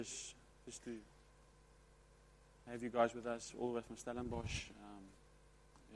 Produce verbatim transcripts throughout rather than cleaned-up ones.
Just, just to have you guys with us, all the way from Stellenbosch. Um, yeah.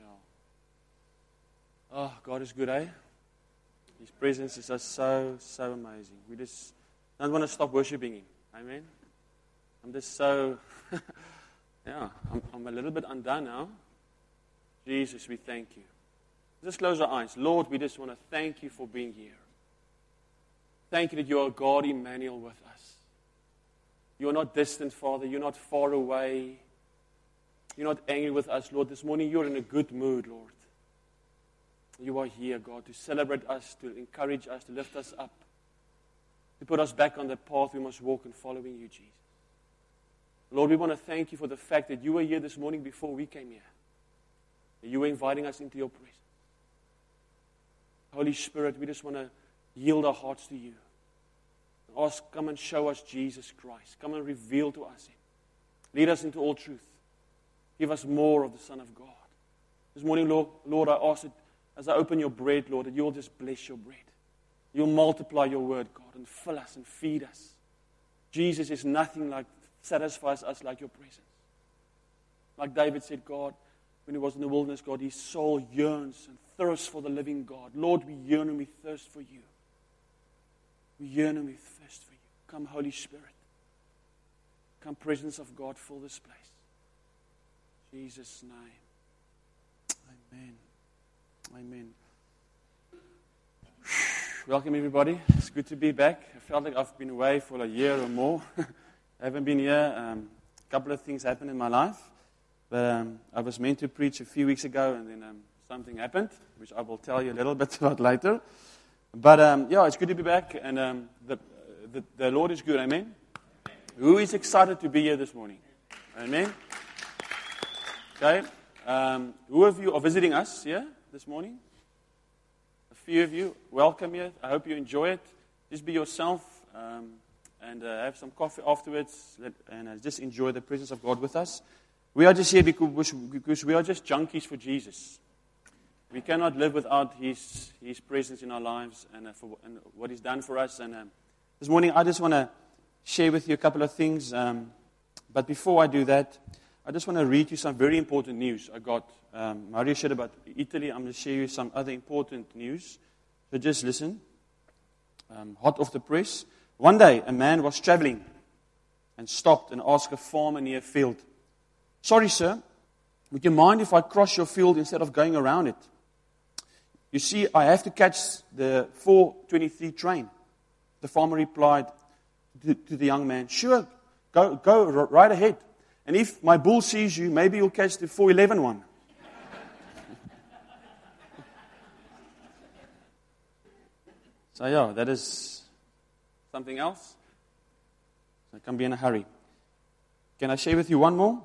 Oh, God is good, eh? His presence is just so, so amazing. We just don't want to stop worshiping Him. Amen? I'm just so, yeah, I'm, I'm a little bit undone now. Jesus, we thank you. Just close our eyes. Lord, we just want to thank you for being here. Thank you that you are God Emmanuel with us. You're not distant, Father. You're not far away. You're not angry with us, Lord. This morning you're in a good mood, Lord. You are here, God, to celebrate us, to encourage us, to lift us up, to put us back on the path we must walk in following you, Jesus. Lord, we want to thank you for the fact that you were here this morning before we came here. That you were inviting us into your presence. Holy Spirit, we just want to yield our hearts to you. Ask, come and show us Jesus Christ. Come and reveal to us Him. Lead us into all truth. Give us more of the Son of God. This morning, Lord, Lord, I ask that as I open your bread, Lord, that you'll just bless your bread. You'll multiply your word, God, and fill us and feed us. Jesus is nothing like, satisfies us like your presence. Like David said, God, when he was in the wilderness, God, his soul yearns and thirsts for the living God. Lord, we yearn and we thirst for you. We yearn and we thirst for you. Come, Holy Spirit. Come, presence of God, fill this place. In Jesus' name. Amen. Amen. Welcome, everybody. It's good to be back. I felt like I've been away for a year or more. I haven't been here. Um, a couple of things happened in my life. But um, I was meant to preach a few weeks ago, and then um, something happened, which I will tell you a little bit about later. But, um, yeah, it's good to be back, and um, the, the the Lord is good, amen? Who is excited to be here this morning? Amen? Okay. Um, who of you are visiting us here this morning? A few of you. Welcome here. I hope you enjoy it. Just be yourself, um, and uh, have some coffee afterwards, let, and uh, just enjoy the presence of God with us. We are just here because, because we are just junkies for Jesus. We cannot live without His His presence in our lives and, uh, for, and what He's done for us. And um, this morning, I just want to share with you a couple of things. Um, but before I do that, I just want to read you some very important news I got. Um, Mario shared about Italy. I'm going to share you some other important news. So just listen. Um, hot off the press. One day, a man was traveling and stopped and asked a farmer near a field, "Sorry, sir, would you mind if I cross your field instead of going around it? You see, I have to catch the four twenty-three train." The farmer replied to, to the young man, "Sure, go, go r- right ahead. And if my bull sees you, maybe you'll catch the four eleven one." So yeah, that is something else. I can't be in a hurry. Can I share with you one more?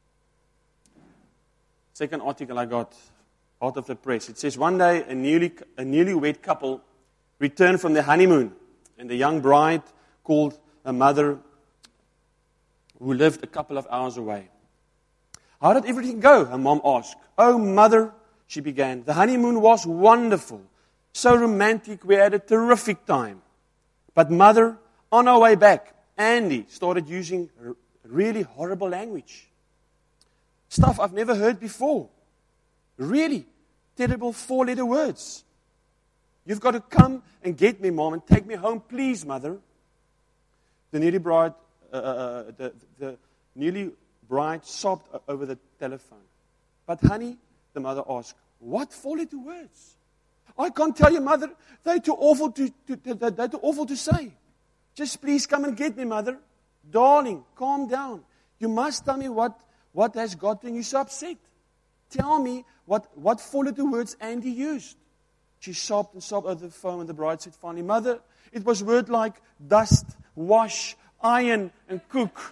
Second article I got out of the press. It says, one day a newly a newlywed couple returned from their honeymoon, and the young bride called a mother who lived a couple of hours away. "How did everything go?" her mom asked. "Oh, mother," she began, "the honeymoon was wonderful. So romantic, we had a terrific time. But mother, on our way back, Andy started using r- really horrible language. Stuff I've never heard before. Really terrible four-letter words. You've got to come and get me, Mom, and take me home, please, Mother." The newly bride, uh, uh, the, the newly bride sobbed over the telephone. "But honey," the mother asked, "what four-letter words? I can't tell you, Mother. They're too awful to, to, to they're too awful to say. Just please come and get me, Mother. Darling, calm down. You must tell me what." What has gotten you so upset? Tell me what, what four-letter words Andy used. She sobbed and sobbed over the phone, and the bride said finally, "Mother, it was words like dust, wash, iron, and cook."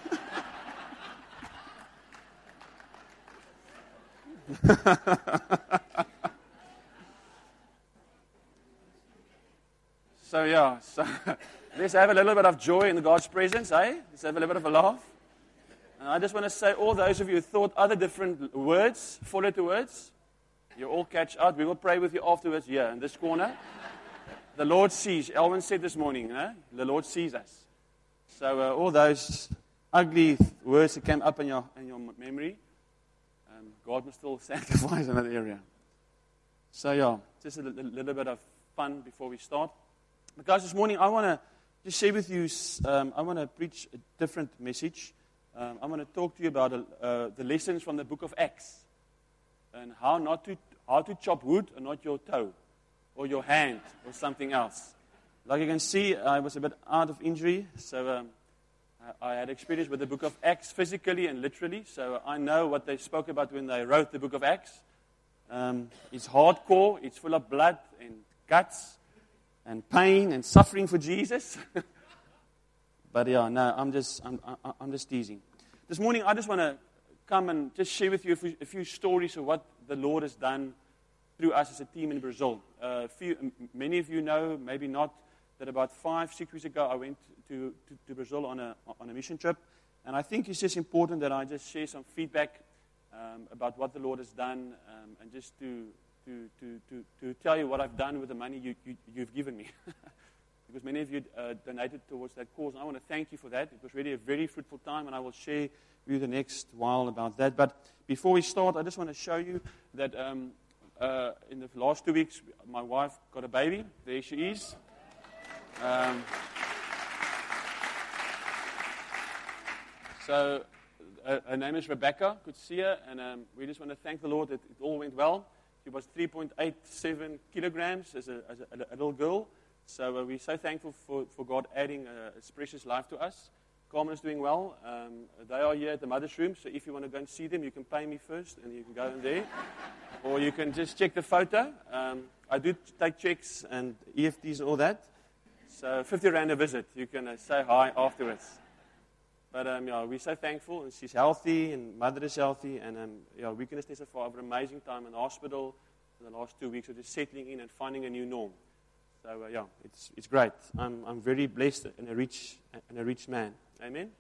So yeah, so let's have a little bit of joy in God's presence, eh? Let's have a little bit of a laugh. And I just want to say, all those of you who thought other different words, four-letter words, you all catch out. We will pray with you afterwards here in this corner. The Lord sees. Elwin said this morning, eh? The Lord sees us. So uh, all those ugly words that came up in your in your memory, um, God must still sanctify in that area. So yeah, just a little, little bit of fun before we start. But guys, this morning I want to just share with you, um, I want to preach a different message. Um, I want to talk to you about uh, the lessons from the book of Acts. And how not to how to chop wood and not your toe, or your hand, or something else. Like you can see, I was a bit out of injury, so um, I, I had experience with the book of Acts physically and literally, so I know what they spoke about when they wrote the book of Acts. Um, it's hardcore, it's full of blood and guts and pain and suffering for Jesus. But yeah, no, I'm just I'm, I'm just teasing. This morning, I just want to come and just share with you a few, a few stories of what the Lord has done through us as a team in Brazil. Uh, few, many of you know, maybe not, that about five, six weeks ago I went to, to, to Brazil on a on a mission trip, and I think it's just important that I just share some feedback um, about what the Lord has done, um, and just to to, to to to tell you what I've done with the money you, you you've given me, because many of you uh, donated towards that cause, and I want to thank you for that. It was really a very fruitful time, and I will share you the next while about that. But before we start, I just want to show you that um, uh, in the last two weeks, my wife got a baby. There she is. Um, so uh, her name is Rebecca. Good to see her. And um, we just want to thank the Lord that it all went well. She was three point eight seven kilograms as a, as a, a little girl. So uh, we're so thankful for, for God adding a, a precious life to us. Carmen is doing well. Um, they are here at the mother's room, so if you want to go and see them, you can pay me first, and you can go in there. Or you can just check the photo. Um, I do take checks and E F Ts and all that. So fifty rand a visit. You can uh, say hi afterwards. But um, yeah, we're so thankful, and she's healthy, and mother is healthy, and um, yeah, we can testify of an amazing time in the hospital in the last two weeks of just settling in and finding a new norm. So uh, yeah, it's it's great. I'm I'm very blessed and a rich and a rich man. Amen.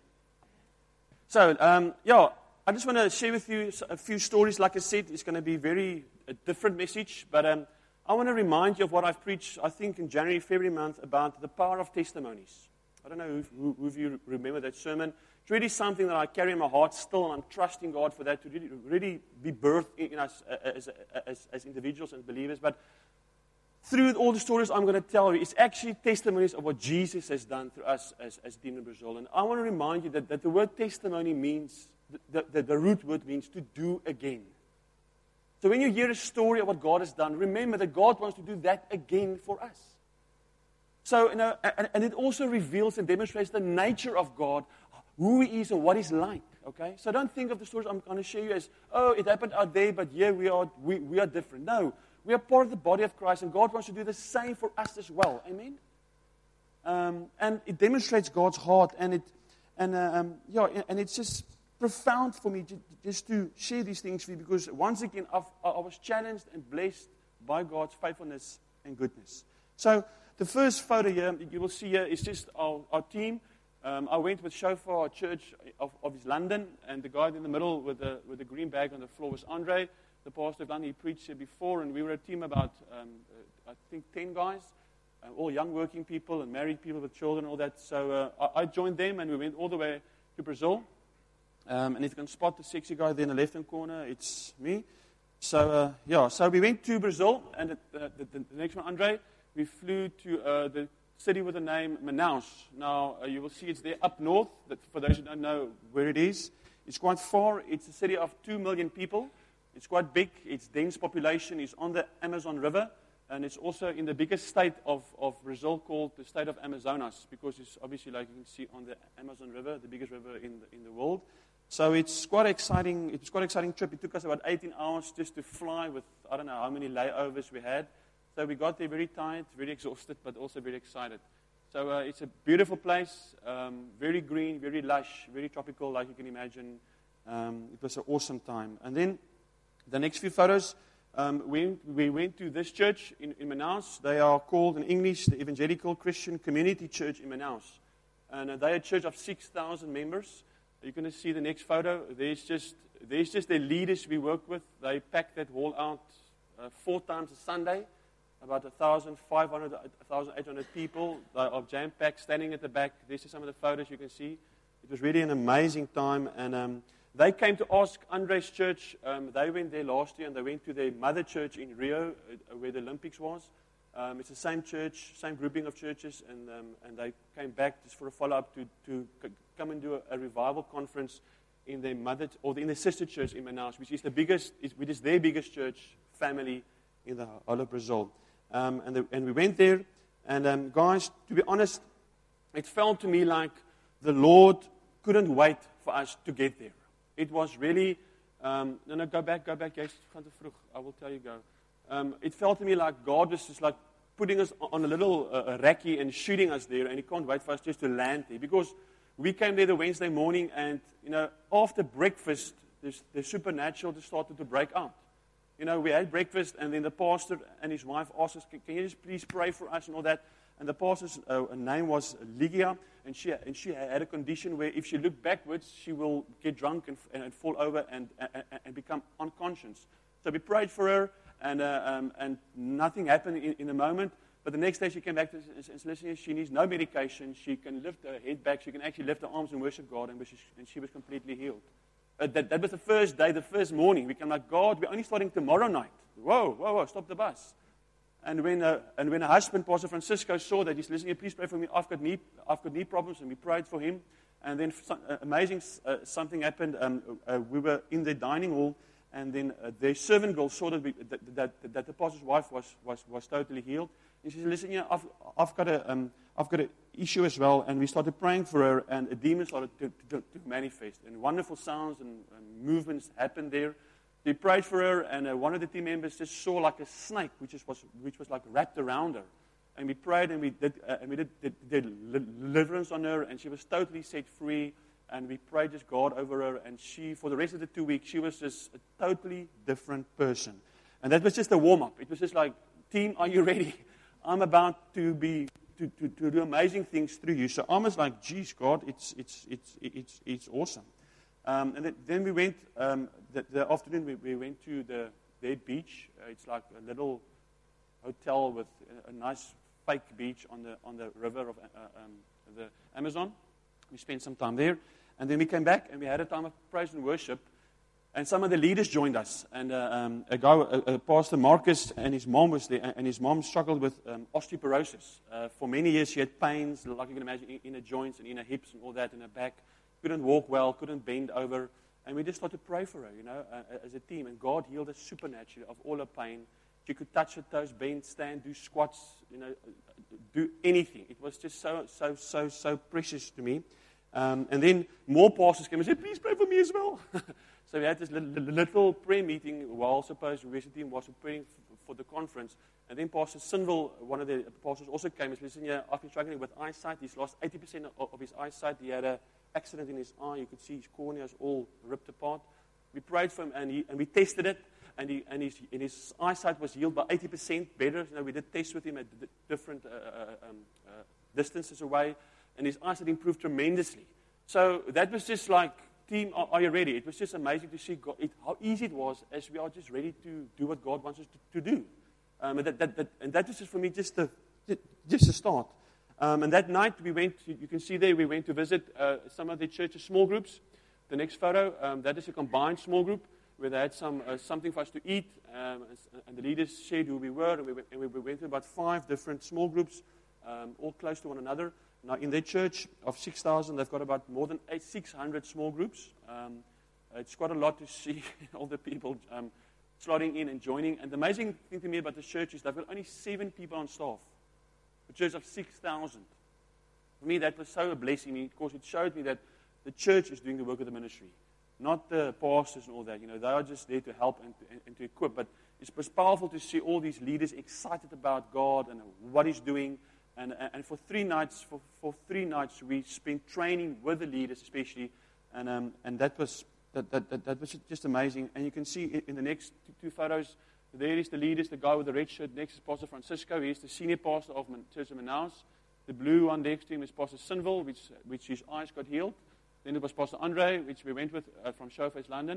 So, um, yeah, I just want to share with you a few stories. Like I said, it's going to be very a different message, but um, I want to remind you of what I've preached, I think, in January, February month about the power of testimonies. I don't know who, who of you remember that sermon. It's really something that I carry in my heart still, and I'm trusting God for that to really, really be birthed in us as, as, as individuals and believers. But through all the stories I'm going to tell you, it's actually testimonies of what Jesus has done through us as, as Team in Brazil. And I want to remind you that, that the word testimony means, the, the, the root word means to do again. So when you hear a story of what God has done, remember that God wants to do that again for us. So, you know, and, and it also reveals and demonstrates the nature of God, who He is and what He's like. Okay? So don't think of the stories I'm going to share you as, oh, it happened out there, but here we are, we, we are different. No. We are part of the body of Christ, and God wants to do the same for us as well. Amen? Um, and it demonstrates God's heart, and it, and uh, um, yeah, and it's just profound for me to, just to share these things with you, because once again, I've, I was challenged and blessed by God's faithfulness and goodness. So the first photo here, you will see here, is just our, our team. Um, I went with Shofar, our church of, of East London, and the guy in the middle with the with the green bag on the floor was Andre. The pastor of London, he preached here before, and we were a team about, um, uh, I think, ten guys, uh, all young working people and married people with children and all that. So uh, I, I joined them, and we went all the way to Brazil. Um, and if you can spot the sexy guy there in the left-hand corner, it's me. So, uh, yeah, so we went to Brazil, and the, the, the, the next one, Andre, we flew to uh, the city with the name Manaus. Now, uh, you will see it's there up north. That, for those who don't know where it is, it's quite far. It's a city of two million people. It's quite big. It's dense population. It's on the Amazon River. And it's also in the biggest state of, of Brazil called the state of Amazonas, because it's obviously, like you can see, on the Amazon River, the biggest river in the, in the world. So it's quite exciting. It was quite an exciting trip. It took us about eighteen hours just to fly with, I don't know how many layovers we had. So we got there very tired, very exhausted, but also very excited. So uh, it's a beautiful place, um, very green, very lush, very tropical, like you can imagine. Um, it was an awesome time. And then the next few photos, um, we, we went to this church in, in Manaus. They are called in English the Evangelical Christian Community Church in Manaus. And uh, they're a church of six thousand members. You're going to see the next photo. There's just there's just the leaders we work with. They pack that hall out uh, four times a Sunday. about one thousand five hundred, one thousand eight hundred people. They are jam-packed, standing at the back. These are some of the photos you can see. It was really an amazing time. And um, they came to ask Andre's church. Um, they went there last year, and they went to their mother church in Rio, uh, where the Olympics was. Um, it's the same church, same grouping of churches, and um, and they came back just for a follow-up to, to c- come and do a, a revival conference in their mother, or in their sister church in Manaus, which is the biggest, which is their biggest church family in the whole of Brazil. Um, and, the, and we went there, and um, guys, to be honest, it felt to me like the Lord couldn't wait for us to get there. It was really, um, no, no, go back, go back, yes, I will tell you, go. Um, it felt to me like God was just like putting us on a little uh, recce and shooting us there, and He can't wait for us just to land there. Because we came there the Wednesday morning, and, you know, after breakfast, this, the supernatural just started to break out. You know, we had breakfast, and then the pastor and his wife asked us, can, can you just please pray for us and all that? And the pastor's uh, name was Lygia, and she and she had a condition where if she looked backwards, she will get drunk and, and, and fall over and, and, and become unconscious. So we prayed for her, and uh, um, and nothing happened in, in a moment. But the next day she came back to us and said, listen, she needs no medication. She can lift her head back. She can actually lift her arms and worship God, and she, and she was completely healed. Uh, that, that was the first day, the first morning. We came like, God, we're only starting tomorrow night. Whoa, whoa, whoa, stop the bus. And when uh, and when her husband, Pastor Francisco, saw that, he's listening, please pray for me. I've got knee, I've got knee problems, and we prayed for him. And then some, uh, amazing uh, something happened. Um, uh, we were in the dining hall, and then uh, the servant girl saw that, we, that, that, that the pastor's wife was, was, was totally healed. And she said, listen, yeah, I've, I've got a um, I've got an issue as well. And we started praying for her, and a demon started to, to, to manifest. And wonderful sounds and, and movements happened there. We prayed for her, and uh, one of the team members just saw like a snake, which is, was which was like wrapped around her. And we prayed, and we did uh, and we did, did, did deliverance on her, and she was totally set free. And we prayed just God over her, and she, for the rest of the two weeks, she was just a totally different person. And that was just a warm-up. It was just like, team, are you ready? I'm about to be to, to, to do amazing things through you. So I was like, geez, God, it's it's it's it's it's awesome. Um, and then, then we went, um, the, the afternoon we, we went to the their beach. Uh, it's like a little hotel with a, a nice fake beach on the on the river of uh, um, the Amazon. We spent some time there. And then we came back, and we had a time of praise and worship. And some of the leaders joined us. And uh, um, a guy, uh, Pastor Marcus, and his mom was there. And his mom struggled with um, osteoporosis. Uh, for many years, she had pains, like you can imagine, in, in her joints and in her hips and all that, in her back. Couldn't walk well, couldn't bend over. And we just started to pray for her, you know, uh, as a team. And God healed her supernaturally of all her pain. She could touch her toes, bend, stand, do squats, you know, do anything. It was just so, so, so, so precious to me. Um, and then more pastors came and said, please pray for me as well. So we had this little, little prayer meeting while supposed the worship team was preparing for the conference. And then Pastor Sinville, one of the pastors, also came and said, listen, yeah, I've been struggling with eyesight. He's lost eighty percent of, of his eyesight. He had an accident in his eye. You could see his corneas all ripped apart. We prayed for him, and, he, and we tested it. And, he, and, his, and his eyesight was healed by eighty percent better. You know, we did tests with him at d- different uh, um, uh, distances away. And his eyesight improved tremendously. So that was just like, team, are, are you ready? It was just amazing to see God, it, how easy it was as we are just ready to do what God wants us to, to do. Um, and, that, that, that, and that was just for me just a, just a start. Um, and that night we went, you can see there, we went to visit uh, some of the church's small groups. The next photo, um, that is a combined small group where they had some uh, something for us to eat. Um, and the leaders shared who we were. And we, and we went to about five different small groups, um, all close to one another. Now, in their church of six thousand, they've got about more than six hundred small groups. Um, it's quite a lot to see all the people um, slotting in and joining. And the amazing thing to me about the church is they've got only seven people on staff. A church of six thousand. For me, that was so a blessing. Of course, it showed me that the church is doing the work of the ministry, not the pastors and all that. You know, they are just there to help and to, and, and to equip. But it was powerful to see all these leaders excited about God and what He's doing. And, and for three nights, for, for three nights, we spent training with the leaders, especially, and um, and that was that, that that that was just amazing. And you can see in the next two, two photos, there is the leaders, the guy with the red shirt. Next is Pastor Francisco. He is the senior pastor of Church of Manaus. The blue one next to him is Pastor Sinville, which which his eyes got healed. Then it was Pastor Andre, which we went with uh, from Showface London.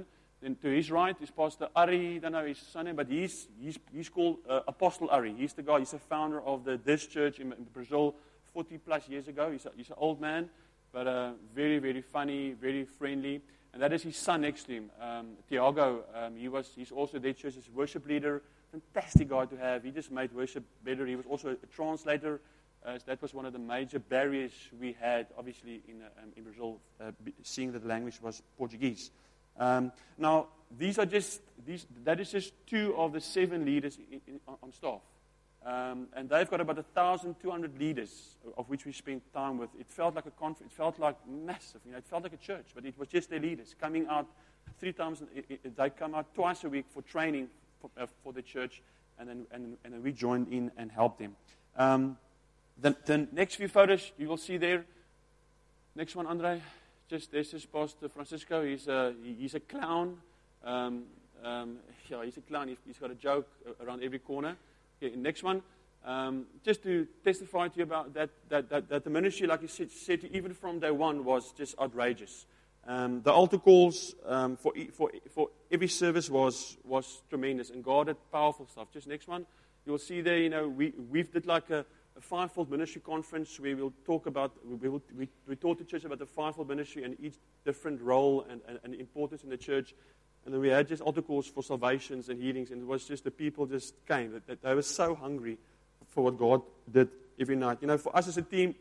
then to his right is Pastor Ari, I don't know his surname, but he's, he's, he's called uh, Apostle Ari. He's the guy, he's the founder of the, this church in, in Brazil forty plus years ago. He's, a, he's an old man, but uh, very, very funny, very friendly. And that is his son next to him, um, Tiago. Um, he was, he's also their church's worship leader. Fantastic guy to have. He just made worship better. He was also a translator. Uh, so that was one of the major barriers we had, obviously, in, uh, um, in Brazil, uh, b- seeing that the language was Portuguese. Um, now, these are just, these, that is just two of the seven leaders in, in, on staff. Um, and they've got about one thousand two hundred leaders, of which we spent time with. It felt like a conference. It felt like massive. You know, it felt like a church, but it was just their leaders coming out three times. It, it, they come out twice a week for training for, uh, for the church, and then, and, and then we joined in and helped them. Um, the, the next few photos you will see there. Next one, Andre. Just this is Pastor Francisco. He's a he's a clown. Um, um, yeah, he's a clown. He's, he's got a joke around every corner. Okay, next one. Um, just to testify to you about that, that, that, that the ministry, like you said, said even from day one, was just outrageous. Um, the altar calls um, for, for for every service was was tremendous, and God did powerful stuff. Just next one, you'll see there. You know, we we've did like a, a fivefold ministry conference where we'll talk about we will, we we taught the church about the fivefold ministry and each different role and, and, and importance in the church. And then we had just altar calls for salvations and healings, and it was just the people just came. That, that they were so hungry for what God did every night. You know, for us as a team,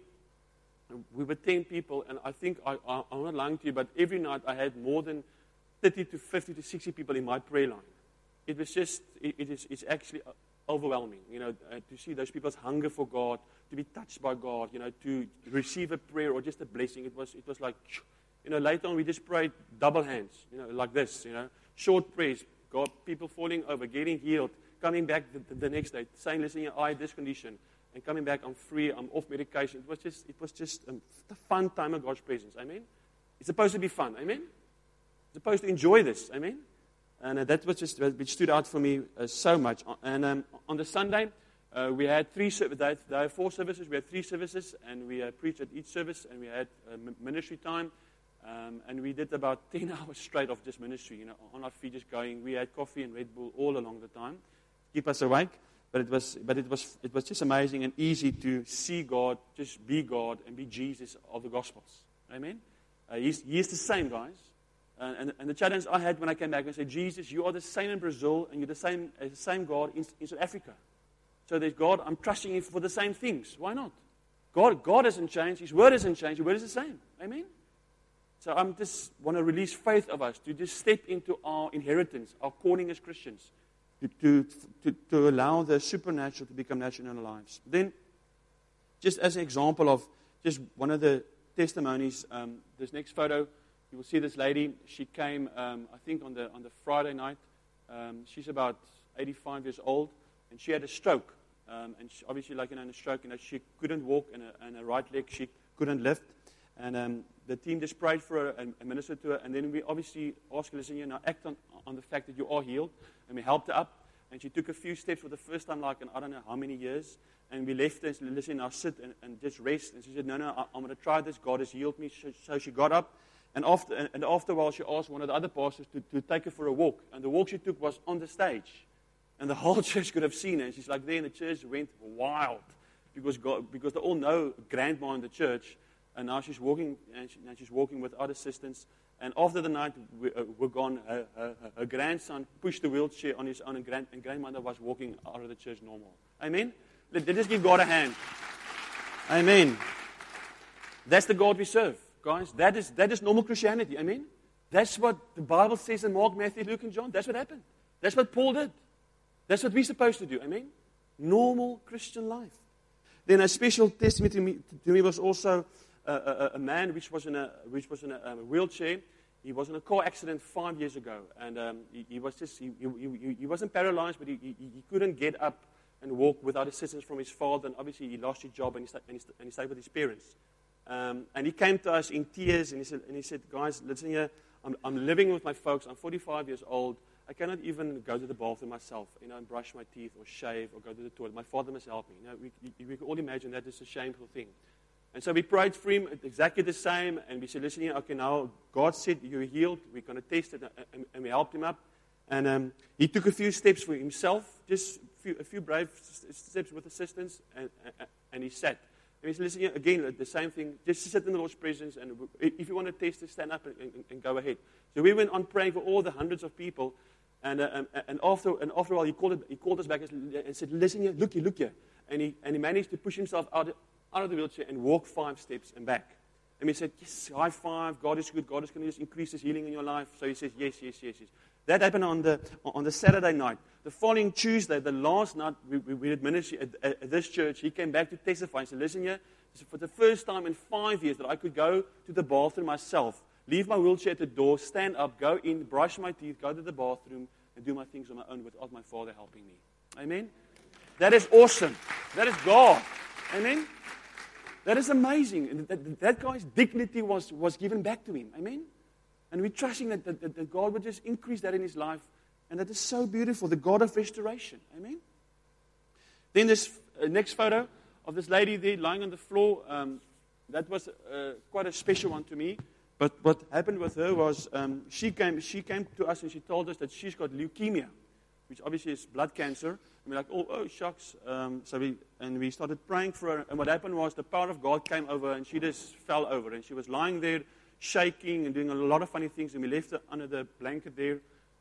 we were ten people, and I think, I, I, I'm not lying to you, but every night I had more than thirty to fifty to sixty people in my prayer line. It was just, it, it is it's actually overwhelming, you know, uh, to see those people's hunger for God, to be touched by God, you know, to receive a prayer or just a blessing. It was, it was like, you know, later on we just prayed double hands, you know, like this, you know, short prayers, God, people falling over, getting healed, coming back the, the next day, saying, listen, I have this condition, and coming back, I'm free, I'm off medication. It was just, it was just a, a fun time of God's presence, amen? It's supposed to be fun, amen? It's supposed to enjoy this, amen? And uh, that was just, which stood out for me uh, so much. And um, on the Sunday, uh, we had three, there are four services, we had three services, and we uh, preached at each service, and we had uh, ministry time. Um, and we did about ten hours straight of just ministry, you know, on our feet just going. We had coffee and Red Bull all along the time, keep us awake. But it was, but it was, it was just amazing and easy to see God, just be God and be Jesus of the Gospels. Amen. Uh, he's, he is the same, guys. Uh, and, and the challenge I had when I came back, I said, Jesus, you are the same in Brazil, and you're the same, uh, the same God in, in South Africa. So there's God. I'm trusting you for the same things. Why not? God, God hasn't changed. His word hasn't changed. His word is the same. Amen. So I just want to release faith of us to just step into our inheritance, our calling as Christians, to, to, to, to allow the supernatural to become natural in our lives. Then, just as an example of just one of the testimonies, um, this next photo, you will see this lady. She came, um, I think, on the on the Friday night. Um, she's about eighty-five years old, and she had a stroke. Um, and she, obviously, like you know, in a stroke, you know, she couldn't walk, and her, and her right leg she couldn't lift. And um, the team just prayed for her and, and ministered to her. And then we obviously asked her, listen, you know, act on, on the fact that you are healed. And we helped her up. And she took a few steps for the first time, like in I don't know how many years. And we left her and said, listen, now sit and, and just rest. And she said, no, no, I, I'm going to try this. God has healed me. So, so she got up. And after, and after a while, she asked one of the other pastors to, to take her for a walk. And the walk she took was on the stage. And the whole church could have seen her. And she's like there, and the church went wild. Because, God, because they all know grandma in the church. And now she's walking, and, she, and she's walking without assistance. And after the night, we, uh, we're gone. Her, her, her grandson pushed the wheelchair on his own, and, grand, and grandmother was walking out of the church normal. Amen? Let, let's just give God a hand. Amen. That's the God we serve, guys. That is that is normal Christianity. Amen? That's what the Bible says in Mark, Matthew, Luke, and John. That's what happened. That's what Paul did. That's what we're supposed to do. Amen? Normal Christian life. Then a special testimony to me, to me was also A, a, a man which was in a which was in a, um, a wheelchair. He was in a car accident five years ago, and um, he, he was just he, he, he wasn't paralyzed, but he, he, he couldn't get up and walk without assistance from his father. And obviously, he lost his job, and he stayed, and he, and he stayed with his parents. Um, and he came to us in tears, and he said, and he said, guys, listen here. I'm, I'm living with my folks. I'm forty-five years old. I cannot even go to the bathroom myself, you know, and brush my teeth or shave or go to the toilet. My father must help me. You know, we, we, we can all imagine that is a shameful thing. And so we prayed for him exactly the same, and we said, listen here, okay, now God said you're healed. We're going to test it, and, and we helped him up. And um, he took a few steps for himself, just a few, a few brave steps with assistance, and, and, and he sat. And we said, listen here, again, the same thing, just sit in the Lord's presence, and if you want to test it, stand up and, and, and go ahead. So we went on praying for all the hundreds of people, and uh, and, and after and after a while, he called, it, he called us back and said, listen here, look here, look here. And he, and he managed to push himself out out of the wheelchair and walk five steps and back. And we said, yes, high five, God is good, God is going to just increase His healing in your life. So he says, yes, yes, yes, yes. That happened on the on the Saturday night. The following Tuesday, the last night we, we, we did ministry at, at, at this church, he came back to testify and said, listen here, this is for the first time in five years that I could go to the bathroom myself, leave my wheelchair at the door, stand up, go in, brush my teeth, go to the bathroom, and do my things on my own without my Father helping me. Amen? That is awesome. That is God. Amen? That is amazing. That, that guy's dignity was, was given back to him. Amen? And we're trusting that, that, that God would just increase that in his life. And that is so beautiful. The God of restoration. Amen? Then this uh, next photo of this lady there lying on the floor. Um, that was uh, quite a special one to me. But what happened with her was um, she came she came to us and she told us that she's got leukemia, which obviously is blood cancer. And we're like, oh, oh, shucks. Um, so we and we started praying for her. And what happened was the power of God came over and she just fell over. And she was lying there, shaking and doing a lot of funny things. And we left her under the blanket there.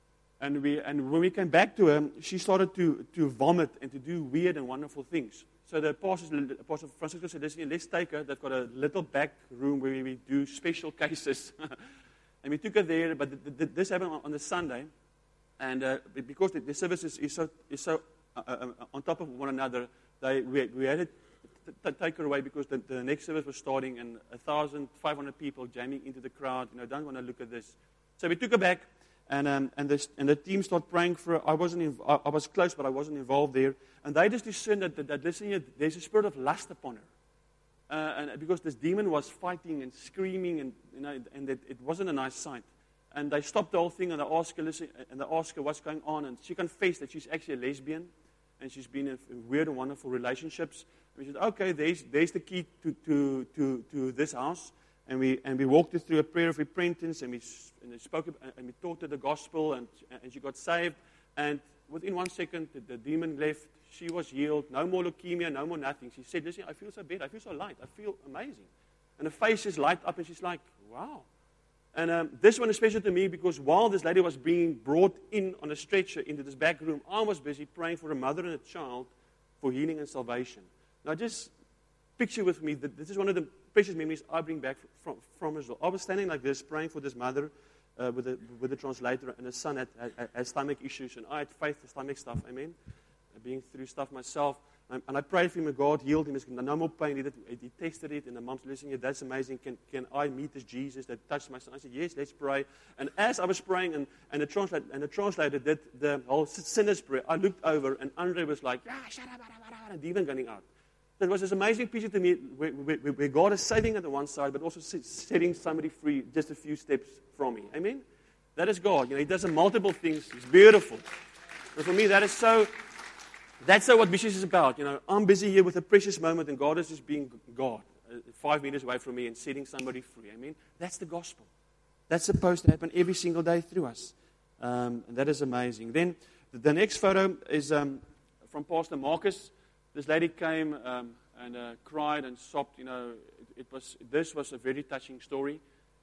And we and when we came back to her, she started to, to vomit and to do weird and wonderful things. So the pastor, Pastor Francisco said, listen, let's take her. They've got a little back room where we do special cases. And we took her there. But the, the, this happened on, on the Sunday. And uh, because the, the services is so, is so uh, uh, on top of one another, they, we, we had to t- take her away because the, the next service was starting and one thousand five hundred people jamming into the crowd. You know, don't want to look at this. So we took her back. And um, and, this, and the team started praying for her. I wasn't inv- I, I was close, but I wasn't involved there. And they just discerned that, that, that listen here, there's a spirit of lust upon her. Uh, and because this demon was fighting and screaming, and you know, and it, it wasn't a nice sight. And they stopped the whole thing, and they asked her, listen, and they asked her what's going on. And she confessed that she's actually a lesbian, and she's been in weird and wonderful relationships. And we said, okay, there's there's the key to to to, to this house. And we and we walked her through a prayer of repentance, and we and we spoke and we taught her the gospel, and and she got saved. And within one second, the, the demon left. She was healed. No more leukemia, no more nothing. She said, "Listen, I feel so better. I feel so light. I feel amazing." And her face just light up, and she's like, "Wow." And um, this one is special to me because while this lady was being brought in on a stretcher into this back room, I was busy praying for a mother and a child for healing and salvation. Now, just picture with me that this is one of the precious memories I bring back from, from Israel. I was standing like this, praying for this mother uh, with, the, with the translator, and her son had, had, had stomach issues, and I had faith for stomach stuff, amen, being through stuff myself. And, and I prayed for him, and God healed him. He said, no more pain. He, did, he tested it, and the mom said, listen, that's amazing. Can, can I meet this Jesus that touched my son? I said, yes, let's pray. And as I was praying, and, and, the, translate, and the translator did the whole sinner's prayer, I looked over, and Andre was like, ah, shut up, and a demon going out. It was this amazing picture to me where, where, where God is saving at the one side, but also setting somebody free just a few steps from me. Amen? That is God. You know, He does multiple things. It's beautiful. And for me, that is so, that's so what missions is about. You know, I'm busy here with a precious moment, and God is just being God, uh, five meters away from me and setting somebody free. Amen? That's the gospel. That's supposed to happen every single day through us. Um, and that is amazing. Then the, the next photo is um, from Pastor Marcus. This lady came um, and uh, cried and sobbed. You know, it, it was this was a very touching story.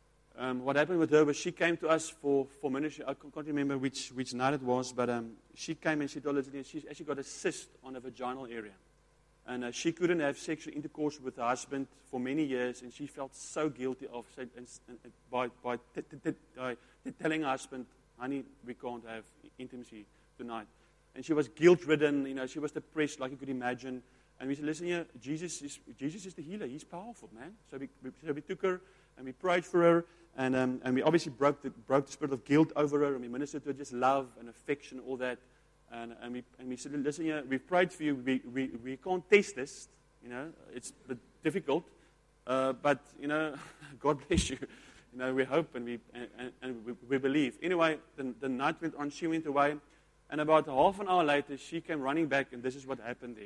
Um, what happened with her was she came to us for, for ministry. I can't remember which, which night it was, but um, she came and she told us that she actually got a cyst on the vaginal area. And uh, she couldn't have sexual intercourse with her husband for many years, and she felt so guilty of and, and, and by, by, t- t- t- by telling her husband, honey, we can't have intimacy tonight. And she was guilt-ridden, you know, she was depressed, like you could imagine. And we said, listen here, Jesus is Jesus is the healer. He's powerful, man. So we, we, so we took her, and we prayed for her, and um, and we obviously broke the, broke the spirit of guilt over her, and we ministered to her just love and affection, all that. And, and, we, and we said, listen here, we prayed for you. We, we, we can't test this, you know. It's a bit difficult, uh, but, you know, God bless you. You know, we hope and we and, and we, we believe. Anyway, the, the night went on, she went away. And about half an hour later, she came running back, and this is what happened there.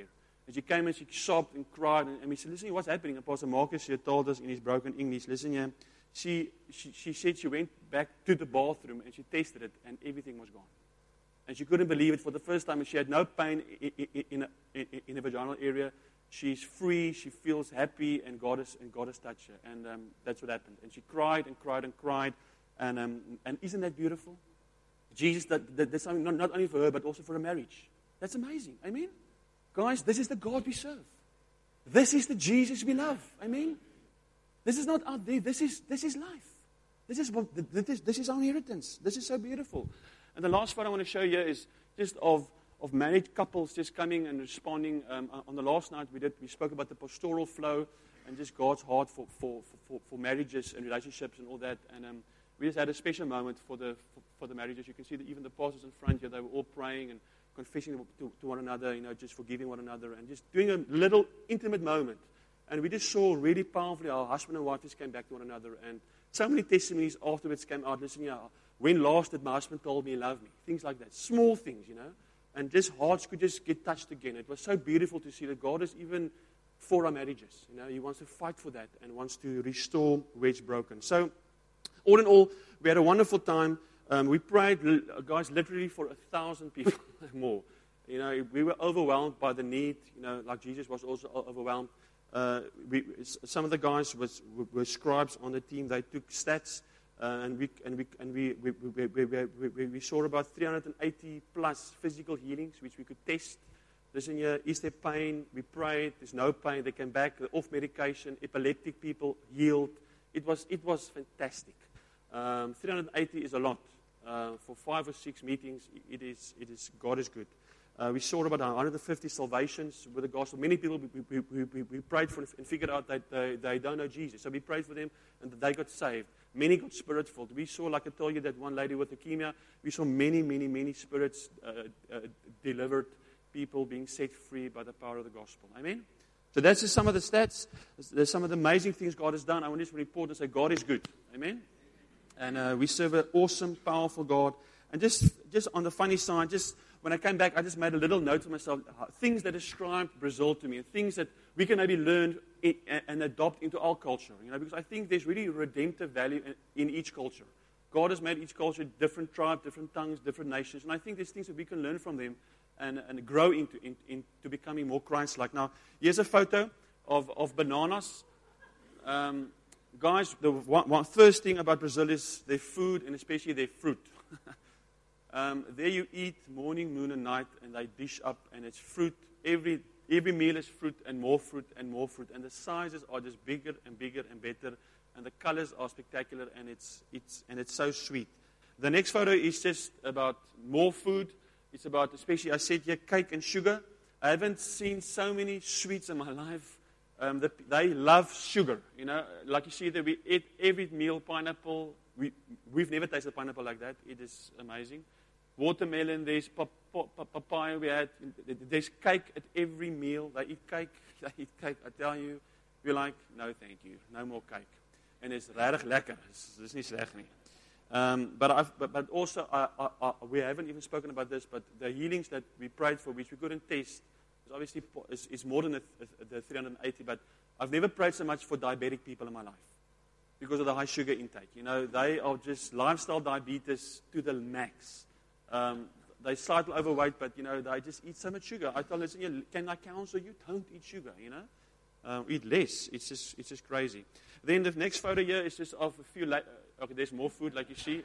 And she came and she sobbed and cried. And, and we said, listen, what's happening? And Pastor Marcus here told us in his broken English, listen here, she, she, she said she went back to the bathroom and she tested it and everything was gone. And she couldn't believe it for the first time. And she had no pain in, in, in, a, in, in the vaginal area. She's free, she feels happy, and God has, and God has touched her. And um, that's what happened. And she cried and cried and cried. And, um, and isn't that beautiful? Jesus, that, that, that's something not, not only for her, but also for a marriage. That's amazing. Amen? Guys, this is the God we serve. This is the Jesus we love. Amen? This is not out there. This is, this is life. This is, what, this, is, this is our inheritance. This is so beautiful. And the last photo I want to show you is just of of married couples just coming and responding. Um, on the last night we did, we spoke about the pastoral flow and just God's heart for, for, for, for marriages and relationships and all that. And um, we just had a special moment for the for, for the marriages. You can see that even the pastors in front here, they were all praying and confessing to, to one another, you know, just forgiving one another and just doing a little intimate moment. And we just saw really powerfully how husband and wife just came back to one another. And so many testimonies afterwards came out. Listen, yeah, when last did my husband told me he loved me? Things like that. Small things, you know. And just hearts could just get touched again. It was so beautiful to see that God is even for our marriages. You know, He wants to fight for that and wants to restore where it's broken. So, all in all, we had a wonderful time. Um, we prayed, guys, literally for a thousand people more. You know, we were overwhelmed by the need. You know, like Jesus was also overwhelmed. Uh, we, some of the guys was, were scribes on the team. They took stats. Uh, and we and we and we we, we, we, we, we we saw about three hundred eighty plus physical healings, which we could test. Listen here, is there pain? We prayed. There's no pain. They came back. They're off medication. Epileptic people healed. It was it was fantastic. Um, three hundred eighty is a lot uh, for five or six meetings. It is it is God is good. Uh, we saw about one hundred fifty salvations with the gospel. Many people we, we, we, we prayed for and figured out that they, they don't know Jesus. So we prayed for them and that they got saved. Many got spirit-filled. We saw, like I told you, that one lady with leukemia. We saw many, many, many spirits uh, uh, delivered, people being set free by the power of the gospel. Amen? So that's just some of the stats. There's some of the amazing things God has done. I want to just report and say God is good. Amen? And uh, we serve an awesome, powerful God. And just, just on the funny side, just when I came back, I just made a little note to myself, things that describe Brazil to me, and things that we can maybe learn in, and adopt into our culture. You know, because I think there's really redemptive value in, in each culture. God has made each culture different tribes, different tongues, different nations, and I think there's things that we can learn from them and, and grow into, in, into becoming more Christ-like. Now, here's a photo of, of bananas. Um, guys, the one, one first thing about Brazil is their food and especially their fruit. Um, there you eat morning, noon, and night, and they dish up, and it's fruit. Every every meal is fruit, and more fruit, and more fruit. And the sizes are just bigger and bigger and better, and the colors are spectacular, and it's it's and it's so sweet. The next photo is just about more food. It's about, especially, I said here, cake and sugar. I haven't seen so many sweets in my life. Um, the, they love sugar, you know. Like you see there, we eat every meal pineapple. We, we've never tasted pineapple like that. It is amazing. Watermelon, there's papaya we had. There's cake at every meal. They eat cake. They eat cake. I tell you, we're like, no thank you. No more cake. And it's regtig lekker. It's, it's nie sleg nie. Um, but, I've, but, but also, I, I, I, we haven't even spoken about this, but the healings that we prayed for, which we couldn't test, is obviously is, is more than the, the three hundred eighty, but I've never prayed so much for diabetic people in my life because of the high sugar intake. You know, they are just lifestyle diabetes to the max. Um, they slightly overweight, but, you know, they just eat so much sugar. I tell them, listen, can I counsel you? Don't eat sugar, you know. Um, eat less. It's just it's just crazy. Then the next photo here is just of a few, la- okay, there's more food, like you see.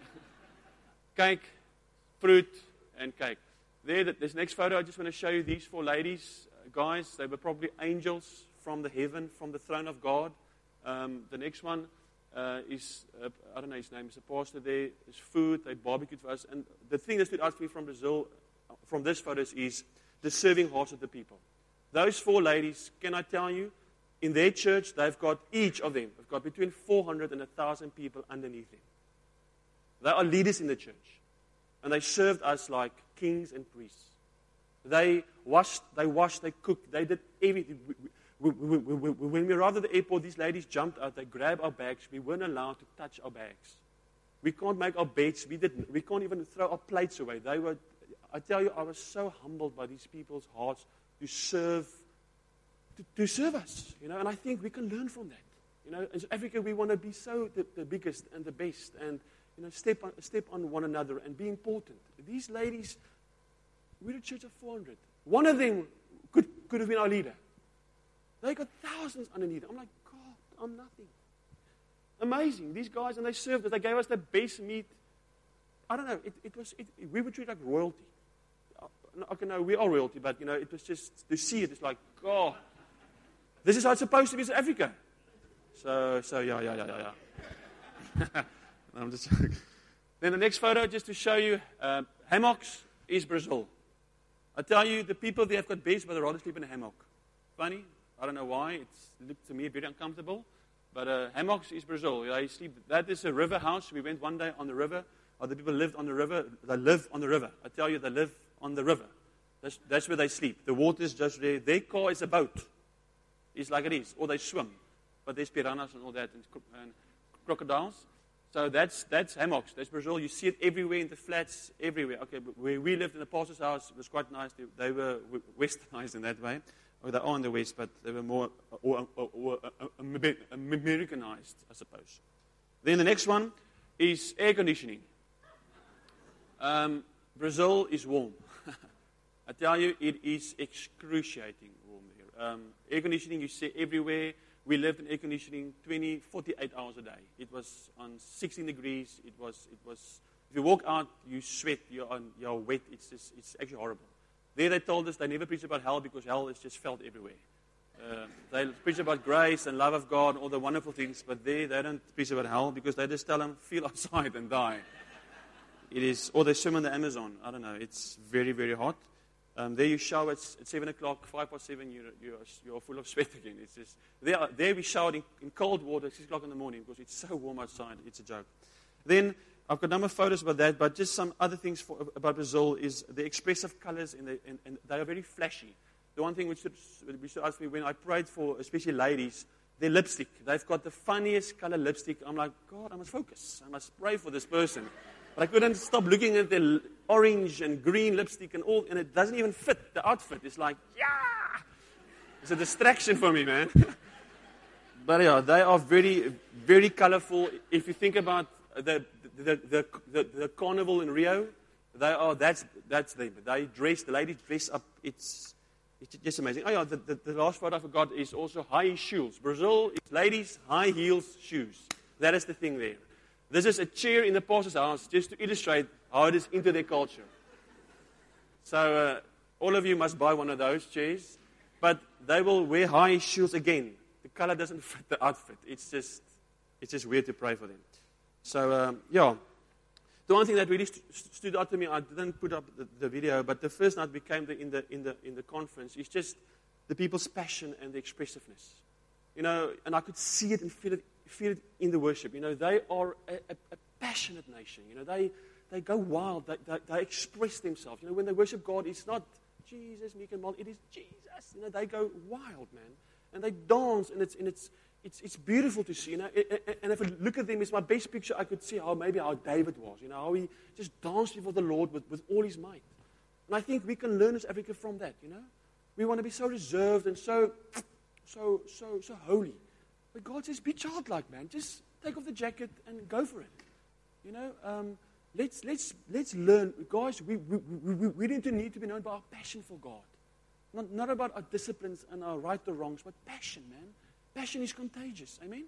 Cake, fruit, and cake. There, this next photo, I just want to show you these four ladies. Uh, guys, they were probably angels from the heaven, from the throne of God. Um, the next one, Uh, is, uh, I don't know his name, is a pastor there, is food, they barbecued for us. And the thing that stood out for me from Brazil, from this photos, is the serving hearts of the people. Those four ladies, can I tell you, in their church, they've got, each of them, they've got between four hundred and one thousand people underneath them. They are leaders in the church. And they served us like kings and priests. They washed, they washed, they cooked, they did everything. We, we, We, we, we, we, when we arrived at the airport, these ladies jumped out. They grabbed our bags. We weren't allowed to touch our bags. We can't make our beds. We didn't. We can't even throw our plates away. They were. I tell you, I was so humbled by these people's hearts to serve to, to serve us, you know, and I think we can learn from that. You know, in South Africa, we want to be so the, the biggest and the best and, you know, step on, step on one another and be important. These ladies, we're a church of four hundred. One of them could, could have been our leader. They got thousands underneath. I'm like, God, I'm nothing. Amazing. These guys, and they served us. They gave us the best meat. I don't know. It, it was. It, we were treated like royalty. Okay, no, we are royalty, but, you know, it was just, to see it, it's like, God, this is how it's supposed to be in South Africa. So, so yeah, yeah, yeah, yeah, yeah. I'm just Then the next photo, just to show you, uh, hammocks is Brazil. I tell you, the people there have got beds, but they'd rather sleep in a hammock. Funny. I don't know why. It's, it looked to me very uncomfortable. But uh, hammocks is Brazil. They sleep. That is a river house. We went one day on the river. Other people lived on the river. They live on the river. I tell you, they live on the river. That's, that's where they sleep. The water is just there. Their car is a boat. It's like it is. Or they swim. But there's piranhas and all that, and, and crocodiles. So that's that's hammocks. That's Brazil. You see it everywhere in the flats, everywhere. Okay, but where we lived in the pastor's house, it was quite nice. They, they were westernized in that way. Or they are in the West, but they were more or, or, or, or, Americanized, I suppose. Then the next one is air conditioning. Um, Brazil is warm. I tell you, it is excruciating warm there. Um, air conditioning, you see everywhere. We lived in air conditioning twenty, forty-eight hours a day. It was on sixteen degrees. It was, it was. If you walk out, you sweat. You're, on, you're wet. It's just, it's actually horrible. There they told us they never preach about hell because hell is just felt everywhere. Uh, they preach about grace and love of God and all the wonderful things, but there they don't preach about hell because they just tell them, feel outside and die. It is, or they swim in the Amazon. I don't know. It's very, very hot. Um, there you shower at, at seven o'clock, five past seven, you're, you're, you're full of sweat again. It's just, there, there we showered in, in cold water at six o'clock in the morning because it's so warm outside. It's a joke. Then I've got a number of photos about that, but just some other things for, about Brazil is the expressive colors, and, the, and, and they are very flashy. The one thing which stood, which stood out for me when I prayed for, especially ladies, their lipstick. They've got the funniest color lipstick. I'm like, God, I must focus. I must pray for this person. But I couldn't stop looking at their orange and green lipstick and all, and it doesn't even fit the outfit. It's like, yeah! It's a distraction for me, man. But yeah, they are very, very colorful. If you think about the the the, the, the carnival in Rio, they are, that's, that's them. They dress, the ladies dress up. It's, it's just amazing. Oh yeah, the, the, the last photo I forgot is also high shoes. Brazil is ladies, high heels, shoes. That is the thing there. This is a chair in the pastor's house just to illustrate how it is into their culture. So uh, all of you must buy one of those chairs. But they will wear high shoes again. The color doesn't fit the outfit. It's just, it's just weird to pray for them. So, um, yeah. The one thing that really st- stood out to me, I didn't put up the, the video, but the first night we came the, in, the, in, the, in the conference, is just the people's passion and the expressiveness. You know, and I could see it and feel it, feel it in the worship. You know, they are a, a, a passionate nation. You know, they, they go wild. They, they, they express themselves. You know, when they worship God, it's not Jesus, meek and mild. It is Jesus. You know, they go wild, man. And they dance, and it's, and it's, it's, it's beautiful to see. You know, and if I look at them, it's my best picture. I could see how maybe how David was. You know, how he just danced before the Lord with, with all his might. And I think we can learn as Africa from that. You know, we want to be so reserved and so, so, so, so holy. But God says, be childlike, man. Just take off the jacket and go for it. You know, um, let's let's let's learn, guys. We we, we we need to need to be known by our passion for God, not not about our disciplines and our right or wrongs, but passion, man. Passion is contagious. Amen.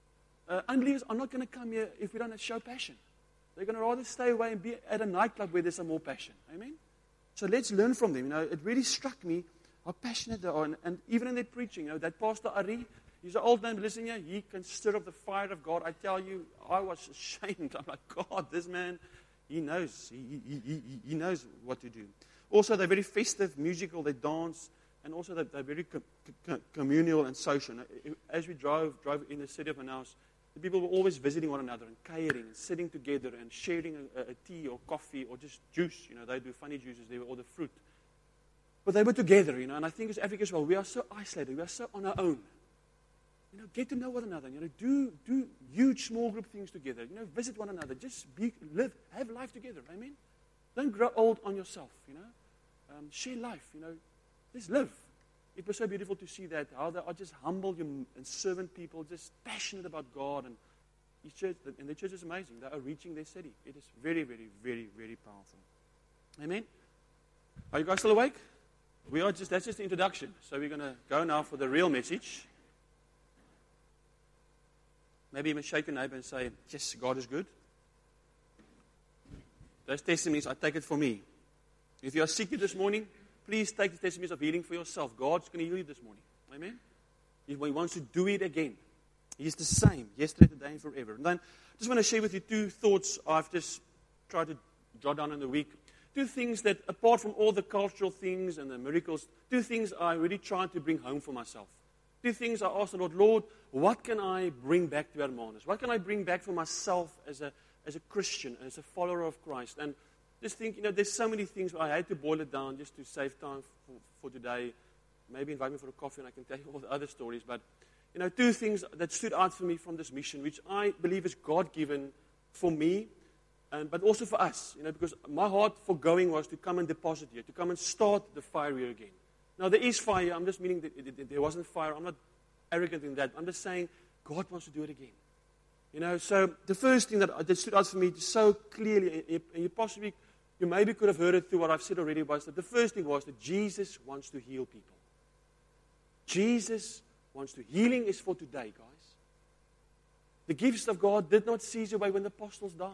Uh, unbelievers are not going to come here if we don't show passion. They're going to rather stay away and be at a nightclub where there's some more passion. Amen. So let's learn from them. You know, it really struck me how passionate they are, and, and even in their preaching. You know, that Pastor Ari. He's an old man, listen here, he can stir up the fire of God. I tell you, I was ashamed. I'm like, God, this man, he knows. He, he, he, he knows what to do. Also, they're very festive, musical, they dance, and also they're, they're very com- com- communal and social. As we drove, drove in the city of Manaus, the people were always visiting one another and caring and sitting together and sharing a, a tea or coffee or just juice. You know, they do funny juices, they were all the fruit. But they were together, you know, and I think as Africa as well, we are so isolated, we are so on our own. You know, get to know one another. You know, do do huge small group things together. You know, visit one another. Just be, live, have life together. Amen. Don't grow old on yourself. You know, um, share life. You know, just live. it was so beautiful to see that, how they are just humble and servant people, just passionate about God. And his church, and the church is amazing. They are reaching their city. It is very, very, very, very powerful. Amen? Are you guys still awake? We are just, that's just the introduction. So we're going to go now for the real message. Maybe even shake your neighbor and say, yes, God is good. Those testimonies, I take it for me. If you are sick this morning, please take the testimonies of healing for yourself. God's going to heal you this morning. Amen? He wants to do it again. He's the same, yesterday, today, and forever. And then I just want to share with you two thoughts I've just tried to jot down in the week. Two things that, apart from all the cultural things and the miracles, two things I really tried to bring home for myself. Two things I asked the Lord, Lord, what can I bring back to Hermanus? What can I bring back for myself as a as a Christian, as a follower of Christ? And just think, you know, there's so many things, but I had to boil it down just to save time for, for today. Maybe invite me for a coffee and I can tell you all the other stories. But, you know, two things that stood out for me from this mission, which I believe is God-given for me, and, but also for us. You know, because my heart for going was to come and deposit here, to come and start the fire here again. Now, there is fire. I'm just meaning that it, it, there wasn't fire. I'm not arrogant in that. I'm just saying God wants to do it again. You know, so the first thing that, that stood out for me so clearly, and you possibly, you maybe could have heard it through what I've said already, was that the first thing was that Jesus wants to heal people. Jesus wants to. Healing is for today, guys. The gifts of God did not cease away when the apostles died.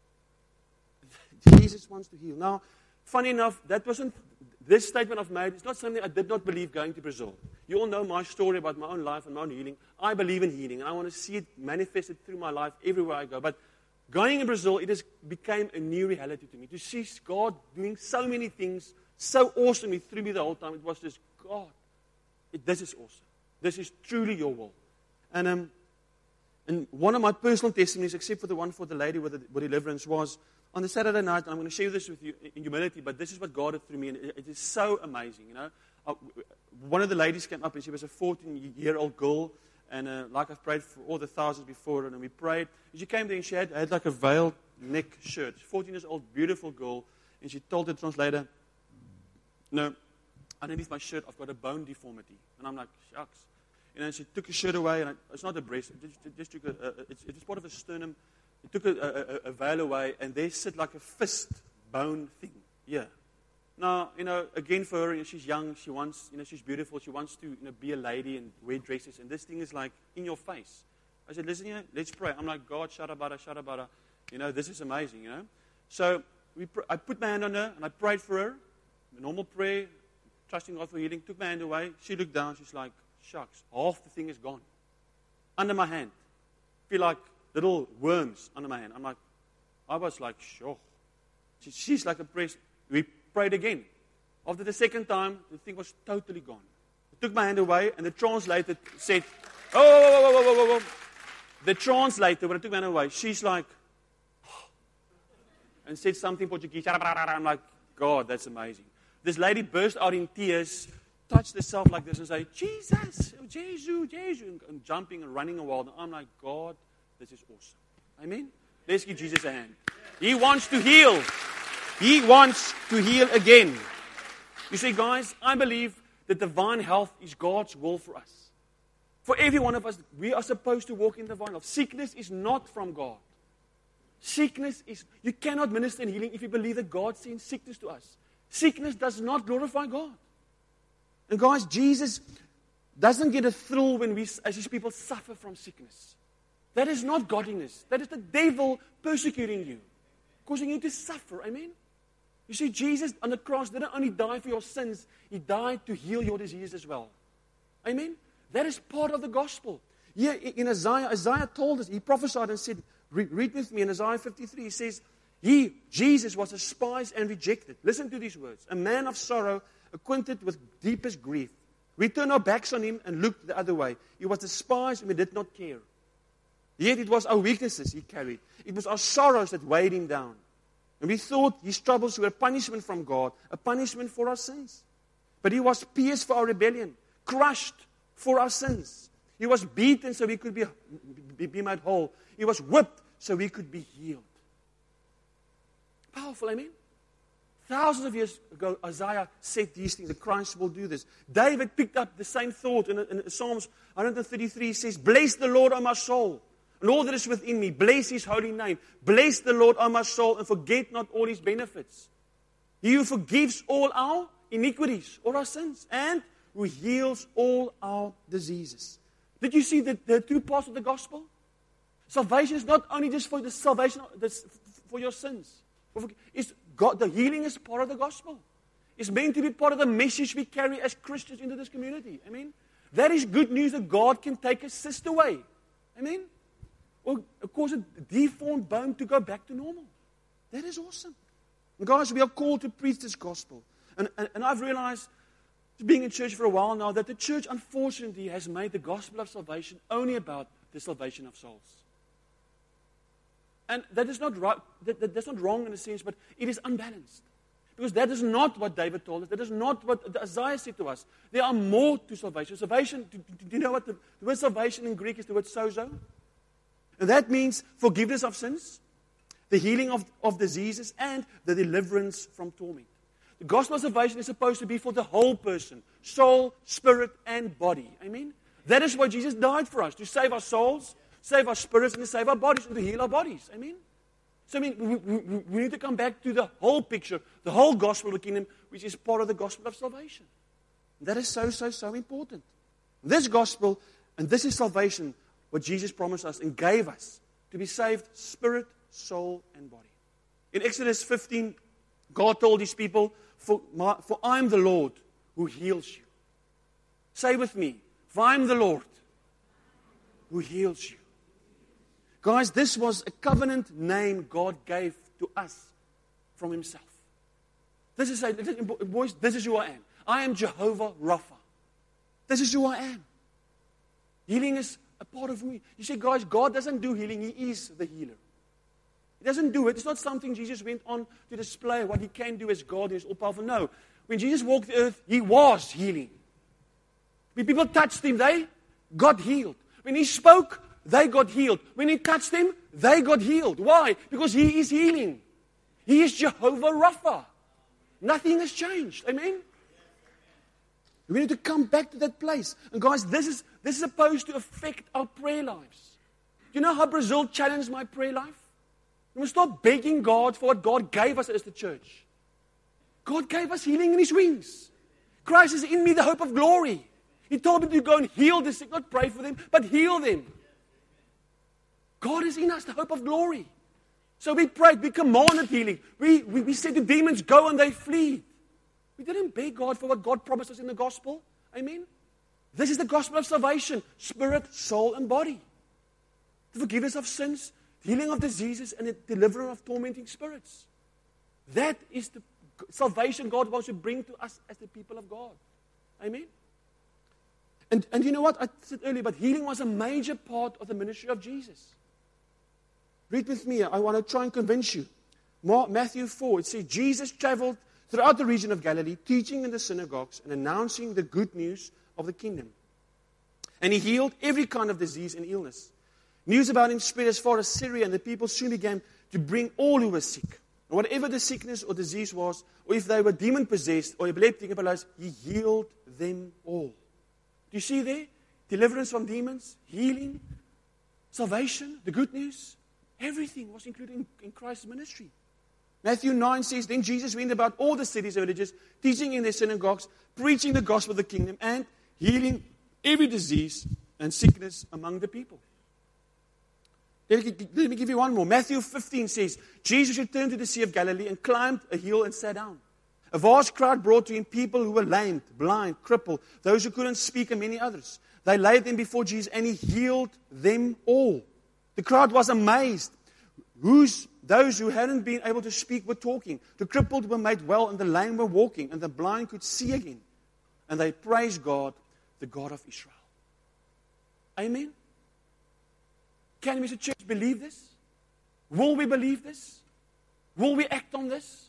Jesus wants to heal. Now, funny enough, that wasn't, this statement I've made, it's not something I did not believe going to Brazil. You all know my story about my own life and my own healing. I believe in healing, and I want to see it manifested through my life everywhere I go. But going in Brazil, it has became a new reality to me. To see God doing so many things so awesomely through me the whole time, it was just, God, it, this is awesome. This is truly your will. And um, and one of my personal testimonies, except for the one for the lady with, the, with deliverance, was on the Saturday night, and I'm going to share this with you in humility, but this is what God did through me, and it, it is so amazing, you know. Uh, one of the ladies came up, and she was a fourteen-year-old girl, and uh, like I've prayed for all the thousands before, and we prayed. And she came there, and she had, had like a veiled neck shirt. fourteen years old, beautiful girl, and she told the translator, no, underneath my shirt, I've got a bone deformity. And I'm like, shucks. And then she took her shirt away, and I, it's not a breast, it just, it just took a, a it's, it's part of a sternum. It took a, a, a veil away, and there sit like a fist bone thing. Yeah. Now, you know, again for her, you know, she's young, she wants, you know, she's beautiful, she wants to, you know, be a lady and wear dresses, and this thing is like in your face. I said, listen, you know, let's pray. I'm like, God, sharabara, sharabara. You know, this is amazing, you know. So we, pr- I put my hand on her, and I prayed for her. The normal prayer, trusting God for healing, took my hand away. She looked down, she's like, shucks, half the thing is gone. Under my hand. Feel like little worms under my hand. I'm like, I was like, sure. She, she's like a priest. We prayed again. After the second time, the thing was totally gone. I took my hand away, and the translator said, oh, whoa, whoa, whoa, whoa, whoa, whoa. The translator, when I took my hand away, she's like, and said something in Portuguese. I'm like, God, that's amazing. This lady burst out in tears, touched herself like this, and said, Jesus, Jesus, Jesus, and, and jumping and running a while. And I'm like, God, this is awesome. Amen? Let's give Jesus a hand. He wants to heal. He wants to heal again. You see, guys, I believe that divine health is God's will for us. For every one of us, we are supposed to walk in divine health. Sickness is not from God. Sickness is, you cannot minister in healing if you believe that God sends sickness to us. Sickness does not glorify God. And guys, Jesus doesn't get a thrill when we, as his people, suffer from sickness. That is not godliness. That is the devil persecuting you, causing you to suffer. Amen? You see, Jesus on the cross didn't only die for your sins, he died to heal your disease as well. Amen? That is part of the gospel. Here in Isaiah, Isaiah told us, he prophesied and said, read with me in Isaiah fifty-three, he says, He, Jesus, was despised and rejected. Listen to these words. A man of sorrow, acquainted with deepest grief. We turned our backs on him and looked the other way. He was despised and we did not care. Yet it was our weaknesses he carried. It was our sorrows that weighed him down. And we thought his troubles were a punishment from God, a punishment for our sins. But he was pierced for our rebellion, crushed for our sins. He was beaten so we could be, be, be made whole. He was whipped so we could be healed. Powerful, amen? Thousands of years ago, Isaiah said these things, that Christ will do this. David picked up the same thought in, in Psalms one thirty-three, says, bless the Lord, O my soul, and all that is within me. Bless his holy name. Bless the Lord, O my soul, and forget not all his benefits. He who forgives all our iniquities, all our sins, and who heals all our diseases. Did you see the, the two parts of the gospel? Salvation is not only just for the salvation, for your sins. It's God, the healing is part of the gospel. It's meant to be part of the message we carry as Christians into this community. Amen. That is good news that God can take a cyst away. Amen. Or cause a deformed bone to go back to normal. That is awesome. And guys, we are called to preach this gospel. And, and, and I've realized, being in church for a while now, that the church, unfortunately, has made the gospel of salvation only about the salvation of souls. And that is not right, that, that, that's not wrong in a sense, but it is unbalanced. Because that is not what David told us. That is not what Isaiah said to us. There are more to salvation. Salvation, do, do you know what the, the word salvation in Greek is? The word sozo. And that means forgiveness of sins, the healing of, of diseases, and the deliverance from torment. The gospel of salvation is supposed to be for the whole person, soul, spirit, and body. Amen? That is why Jesus died for us, to save our souls, save our spirits, and to save our bodies, and to heal our bodies. Amen? So, I mean, we, we, we need to come back to the whole picture, the whole gospel of the kingdom, which is part of the gospel of salvation. That is so, so, so important. This gospel, and this is salvation, what Jesus promised us and gave us, to be saved, spirit, soul, and body. In Exodus fifteen, God told his people, for, my, for I am the Lord who heals you. Say with me, for I am the Lord who heals you. Guys, this was a covenant name God gave to us from himself. This is a, boys, this is who I am. I am Jehovah Rapha. This is who I am. Healing is a part of me. You see, guys, God doesn't do healing. He is the healer. He doesn't do it. It's not something Jesus went on to display what he can do as God is all powerful. No. When Jesus walked the earth, he was healing. When people touched him, they got healed. When he spoke, they got healed. When he touched them, they got healed. Why? Because he is healing. He is Jehovah Rapha. Nothing has changed. Amen? We need to come back to that place. And guys, this is, this is supposed to affect our prayer lives. Do you know how Brazil challenged my prayer life? We must stop begging God for what God gave us as the church. God gave us healing in his wings. Christ is in me, the hope of glory. He told me to go and heal the sick, not pray for them, but heal them. God is in us, the hope of glory. So we prayed, we commanded healing. We, we, we said to demons, go and they flee. We didn't beg God for what God promised us in the gospel. Amen? This is the gospel of salvation. Spirit, soul, and body. The forgiveness of sins, healing of diseases, and the deliverance of tormenting spirits. That is the salvation God wants to bring to us as the people of God. Amen? And, and you know what? I said earlier, but healing was a major part of the ministry of Jesus. Read with me. I want to try and convince you. Matthew four, it says, Jesus traveled throughout the region of Galilee, teaching in the synagogues and announcing the good news of the kingdom. And he healed every kind of disease and illness. News about him spread as far as Syria, and the people soon began to bring all who were sick. And whatever the sickness or disease was, or if they were demon-possessed or epileptic, he healed them all. Do you see there? Deliverance from demons, healing, salvation, the good news. Everything was included in, in Christ's ministry. Matthew nine says, then Jesus went about all the cities and villages, teaching in their synagogues, preaching the gospel of the kingdom, and healing every disease and sickness among the people. Let me give you one more. Matthew fifteen says, Jesus returned to the Sea of Galilee and climbed a hill and sat down. A vast crowd brought to him people who were lame, blind, crippled, those who couldn't speak, and many others. They laid them before Jesus, and he healed them all. The crowd was amazed. Who's, those who hadn't been able to speak were talking. The crippled were made well, and the lame were walking, and the blind could see again. And they praised God, the God of Israel. Amen? Can we as a church believe this? Will we believe this? Will we act on this?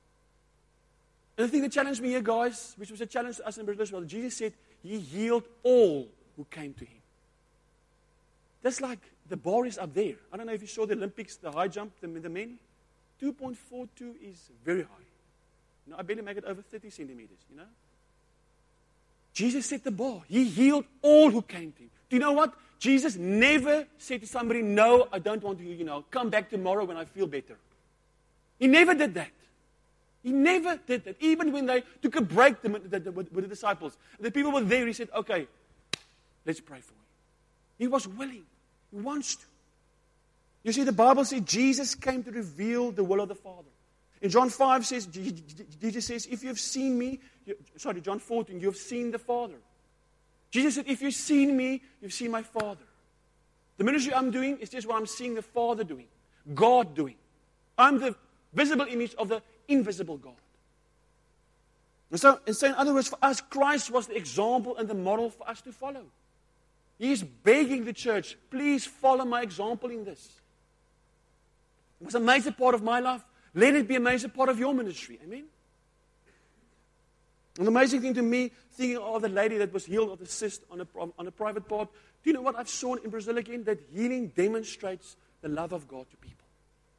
And the thing that challenged me here, guys, which was a challenge to us in Brazil as well, Jesus said he healed all who came to him. That's like the bar is up there. I don't know if you saw the Olympics, the high jump, the, the men. two point four two is very high. You know, I barely make it over thirty centimeters, you know. Jesus set the bar. He healed all who came to him. Do you know what? Jesus never said to somebody, no, I don't want to heal you now. Come back tomorrow when I feel better. He never did that. He never did that. Even when they took a break the, the, the, with the disciples, the people were there, he said, okay, let's pray for you. He was willing. He wants to. You see, the Bible says Jesus came to reveal the will of the Father. In John five says, Jesus says, if you have seen me, you, sorry, John fourteen, you have seen the Father. Jesus said, if you've seen me, you've seen my Father. The ministry I'm doing is just what I'm seeing the Father doing, God doing. I'm the visible image of the invisible God. And so, and so, in other words, for us, Christ was the example and the model for us to follow. He is begging the church, please follow my example in this. It was a major part of my life. Let it be a major part of your ministry. Amen? An amazing thing to me, thinking of the lady that was healed of the cyst on a, on a private part. Do you know what I've seen in Brazil again? That healing demonstrates the love of God to people.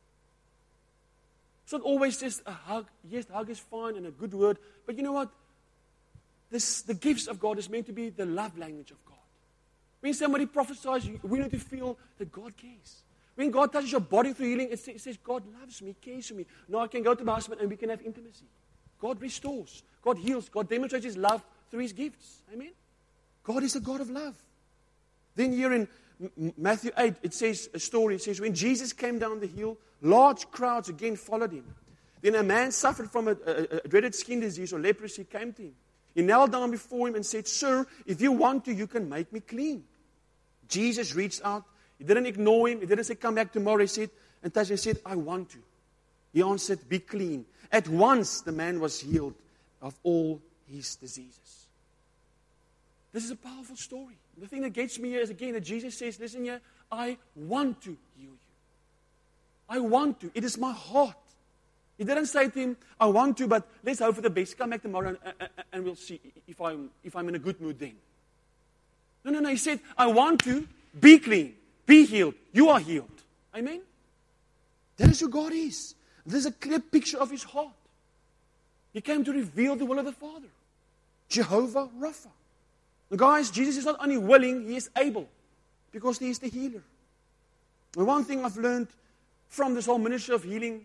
It's not always just a hug. Yes, the hug is fine and a good word. But you know what? This, the gifts of God is meant to be the love language of God. When somebody prophesies, we need to feel that God cares. When God touches your body through healing, it says, God loves me, cares for me. Now I can go to my husband and we can have intimacy. God restores. God heals. God demonstrates His love through His gifts. Amen? God is a God of love. Then here in Matthew eight, it says a story. It says, when Jesus came down the hill, large crowds again followed Him. Then a man suffered from a, a, a dreaded skin disease or leprosy came to Him. He knelt down before Him and said, Sir, if you want to, you can make me clean. Jesus reached out. He didn't ignore him. He didn't say, come back tomorrow. He said, and touched him. He said, I want to. He answered, be clean. At once the man was healed of all his diseases. This is a powerful story. The thing that gets me here is again that Jesus says, listen here, I want to heal you. I want to. It is my heart. He didn't say to him, I want to, but let's hope for the best. Come back tomorrow and, and, and we'll see if I'm, if I'm in a good mood then. No, no, no. He said, I want to be clean, be healed. You are healed. Amen? That is who God is. This is a clear picture of His heart. He came to reveal the will of the Father. Jehovah Rapha. And guys, Jesus is not only willing, He is able. Because He is the healer. And one thing I've learned from this whole ministry of healing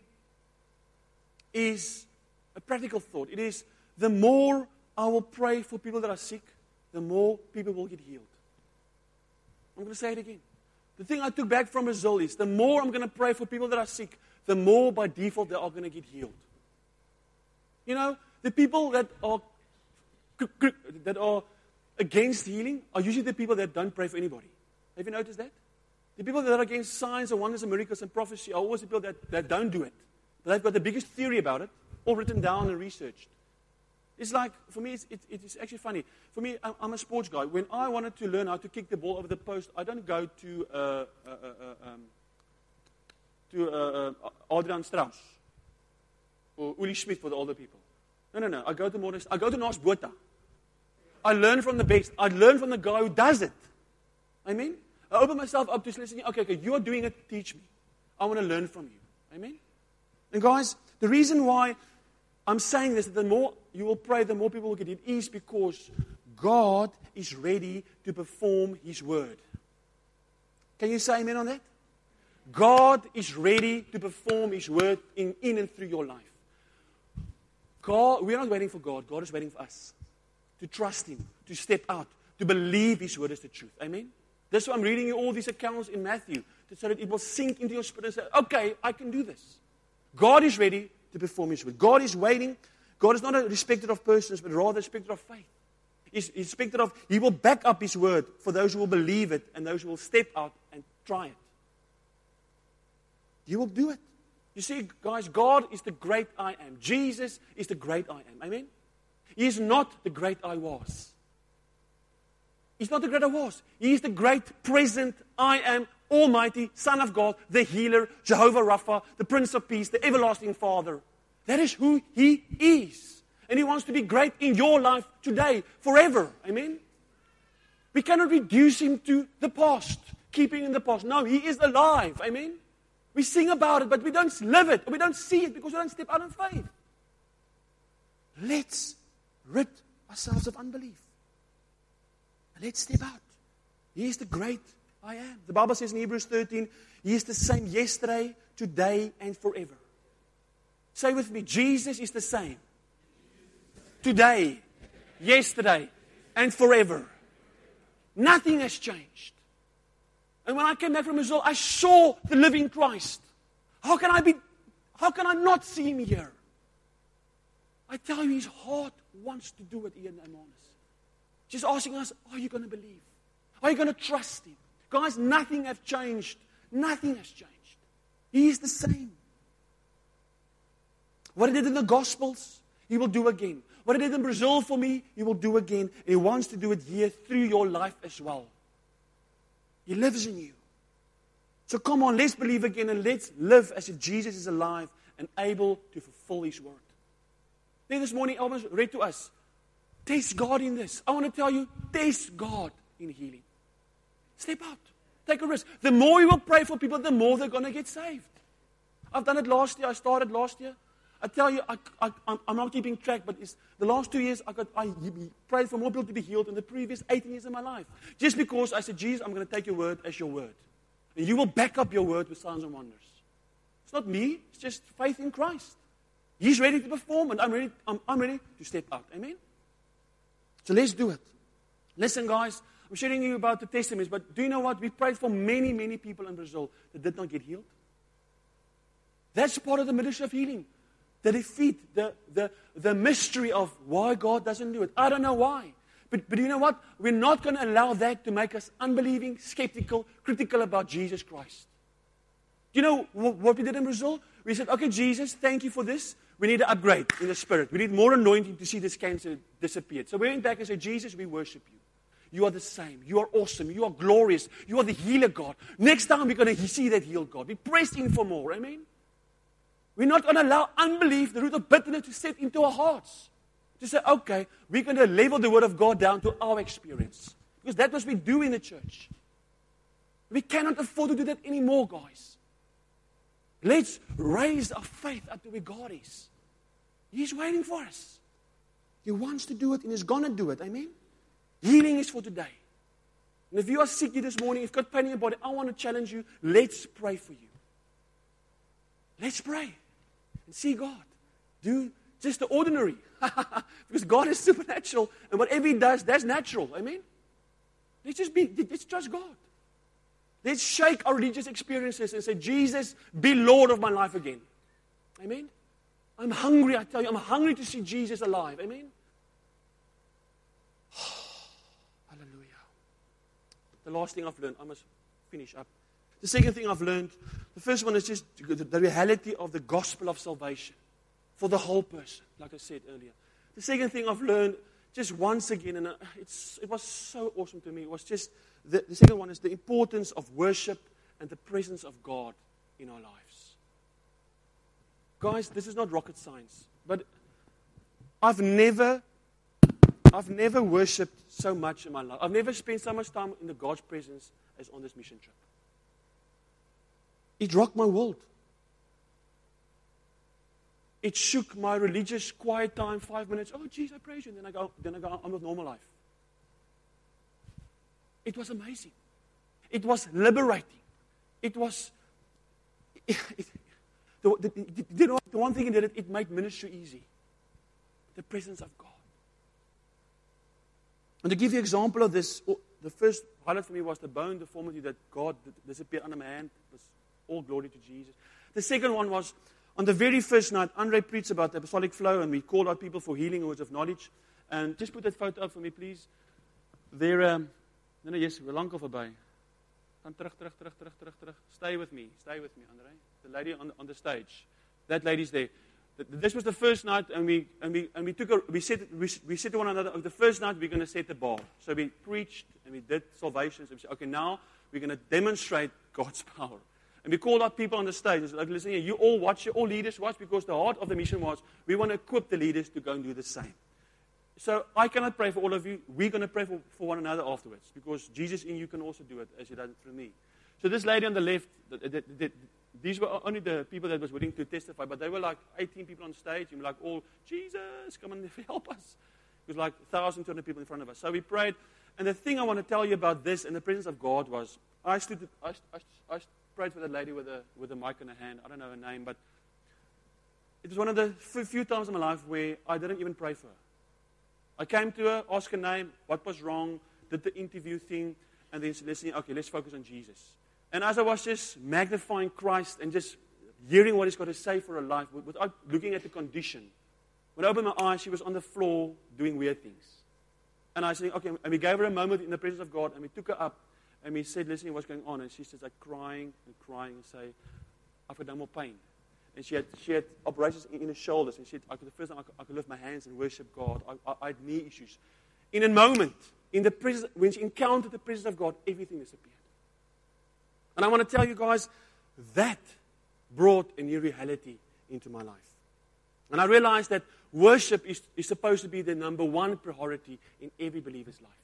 is a practical thought. It is, the more I will pray for people that are sick, the more people will get healed. I'm going to say it again. The thing I took back from Brazil is, the more I'm going to pray for people that are sick, the more by default they are going to get healed. You know, the people that are that are against healing are usually the people that don't pray for anybody. Have you noticed that? The people that are against signs and wonders and miracles and prophecy are always the people that, that don't do it. But they've got the biggest theory about it, all written down and researched. It's like, for me, it's, it, it's actually funny. For me, I'm, I'm a sports guy. When I wanted to learn how to kick the ball over the post, I don't go to uh, uh, uh, um, to uh, uh, Adrian Strauss or Uli Schmidt for the older people. No, no, no. I go to Morris. I go to Nas Botha. I learn from the best. I learn from the guy who does it. Amen? I open myself up to listening. Okay, okay, you are doing it. Teach me. I want to learn from you. Amen? And guys, the reason why I'm saying this, that the more you will pray, the more people will get it, is because God is ready to perform His word. Can you say amen on that? God is ready to perform His word in, in and through your life. God, we're not waiting for God. God is waiting for us to trust Him, to step out, to believe His word is the truth. Amen? That's why I'm reading you all these accounts in Matthew, so that it will sink into your spirit and say, okay, I can do this. God is ready to perform His word. God is waiting. God is not a respecter of persons, but rather a respecter of faith. He's a respecter of, He will back up His word for those who will believe it and those who will step out and try it. He will do it. You see, guys, God is the great I am. Jesus is the great I am. Amen? He is not the great I was. He's not the great I was. He is the great present I am, Almighty, Son of God, the healer, Jehovah Rapha, the Prince of Peace, the everlasting Father. That is who He is. And He wants to be great in your life today, forever. Amen? We cannot reduce Him to the past, keeping in the past. No, He is alive. Amen? We sing about it, but we don't live it. We don't see it because we don't step out in faith. Let's rid ourselves of unbelief. Let's step out. He is the great I am. The Bible says in Hebrews thirteen, He is the same yesterday, today, and forever. Say with me, Jesus is the same. Today, yesterday, and forever. Nothing has changed. And when I came back from Israel, I saw the living Christ. How can I be, how can I not see Him here? I tell you, His heart wants to do it here in Hermanus. Just asking us, are you going to believe? Are you going to trust Him? Guys, nothing has changed. Nothing has changed. He is the same. What He did in the Gospels, He will do again. What He did in Brazil for me, He will do again. And He wants to do it here through your life as well. He lives in you. So come on, let's believe again and let's live as if Jesus is alive and able to fulfill His word. Then this morning, Elvis read to us, test God in this. I want to tell you, test God in healing. Step out. Take a risk. The more you will pray for people, the more they're going to get saved. I've done it last year. I started last year. I tell you, I, I, I'm not keeping track, but it's, the last two years, I, got, I prayed for more people to be healed than the previous eighteen years of my life. Just because I said, Jesus, I'm going to take your word as your word. And you will back up your word with signs and wonders. It's not me. It's just faith in Christ. He's ready to perform, and I'm ready, I'm, I'm ready to step out. Amen? So let's do it. Listen, guys, I'm sharing you about the testimonies, but do you know what? We prayed for many, many people in Brazil that did not get healed. That's part of the ministry of healing. The defeat, the, the, the mystery of why God doesn't do it. I don't know why. But, but you know what? We're not going to allow that to make us unbelieving, skeptical, critical about Jesus Christ. Do you know what, what we did in Brazil? We said, okay, Jesus, thank you for this. We need to upgrade in the spirit. We need more anointing to see this cancer disappear. So we went back and said, Jesus, we worship you. You are the same. You are awesome. You are glorious. You are the healer God. Next time we're going to see that healed God. We press in for more. Amen? We're not going to allow unbelief, the root of bitterness, to set into our hearts. To say, okay, we're going to level the word of God down to our experience. Because that's what we do in the church. We cannot afford to do that anymore, guys. Let's raise our faith up to where God is. He's waiting for us. He wants to do it and He's going to do it. Amen? Healing is for today. And if you are sick here this morning, if you've got pain in your body, I want to challenge you. Let's pray for you. Let's pray. And see God. Do just the ordinary. Because God is supernatural. And whatever He does, that's natural. Amen? Let's just be, let's trust God. Let's shake our religious experiences and say, Jesus, be Lord of my life again. Amen? I'm hungry, I tell you. I'm hungry to see Jesus alive. Amen? Hallelujah. The last thing I've learned, I must finish up. The second thing I've learned, the first one is just the reality of the gospel of salvation for the whole person, like I said earlier. The second thing I've learned, just once again, and it's, it was so awesome to me, it was just, the, the second one is the importance of worship and the presence of God in our lives. Guys, this is not rocket science, but I've never, I've never worshipped so much in my life. I've never spent so much time in the God's presence as on this mission trip. It rocked my world. It shook my religious quiet time, five minutes. Oh, geez, I praise you. And then I go, then I go on with normal life. It was amazing. It was liberating. It was, it, it, the, the, the, the, the one thing it did, it made ministry easy. The presence of God. And to give you an example of this, the first highlight for me was the bone deformity that God disappeared under my hand. It was all glory to Jesus. The second one was, on the very first night, Andre preached about the apostolic flow, and we called out people for healing words of knowledge. And just put that photo up for me, please. There, um, no, no, yes, we're lang al verby. Gaan terug, terug, terug, terug, terug, terug. Stay with me, stay with me, Andre. The lady on, on the stage. That lady's there. This was the first night, and we and we and we took a, we said we, we said to one another, the first night we're going to set the bar. So we preached and we did salvations. And we said, okay, now we're going to demonstrate God's power. And we called out people on the stage and said, like, listen here, you all watch, you all leaders watch, because the heart of the mission was, we want to equip the leaders to go and do the same. So I cannot pray for all of you. We're going to pray for, for one another afterwards, because Jesus in you can also do it as He does it through me. So this lady on the left, the, the, the, these were only the people that was willing to testify, but they were like eighteen people on stage, and like all, Jesus, come and help us. It was like one thousand two hundred people in front of us. So we prayed, and the thing I want to tell you about this in the presence of God was, I stood, I, I, I prayed for that lady with a, with a mic in her hand. I don't know her name, but it was one of the few times in my life where I didn't even pray for her. I came to her, asked her name, what was wrong, did the interview thing, and then said, listen, okay, let's focus on Jesus. And as I was just magnifying Christ and just hearing what He's got to say for her life, without looking at the condition, when I opened my eyes, she was on the floor doing weird things. And I said, okay, and we gave her a moment in the presence of God, and we took her up, and we said, listen, what's going on? And she started like crying and crying and say, I've got no more pain. And she had she had operations in, in her shoulders, and she said, I could, the first time I could, I could lift my hands and worship God. I, I, I had knee issues. In a moment, in the presence, when she encountered the presence of God, everything disappeared. And I want to tell you guys, that brought a new reality into my life. And I realized that worship is, is supposed to be the number one priority in every believer's life.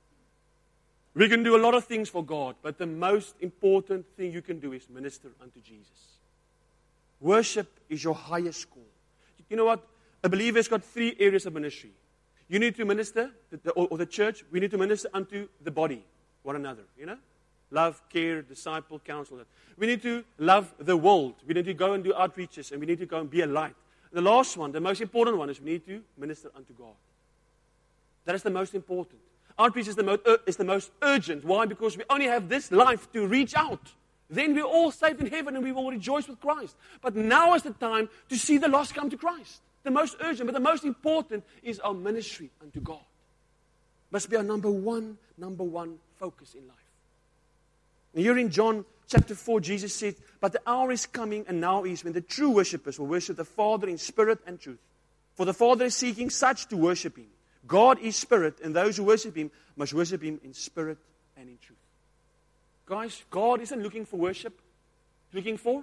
We can do a lot of things for God, but the most important thing you can do is minister unto Jesus. Worship is your highest call. You know what? A believer's got three areas of ministry. You need to minister, or the church, we need to minister unto the body, one another, you know? Love, care, disciple, counsel. We need to love the world. We need to go and do outreaches, and we need to go and be a light. The last one, the most important one, is we need to minister unto God. That is the most important. Outreach is the, most, uh, is the most urgent. Why? Because we only have this life to reach out. Then we're all safe in heaven and we will rejoice with Christ. But now is the time to see the lost come to Christ. The most urgent, but the most important is our ministry unto God. Must be our number one, number one focus in life. And here in John chapter four, Jesus said, but the hour is coming and now is when the true worshippers will worship the Father in spirit and truth. For the Father is seeking such to worship Him. God is spirit, and those who worship Him must worship Him in spirit and in truth. Guys, God isn't looking for worship. He's looking for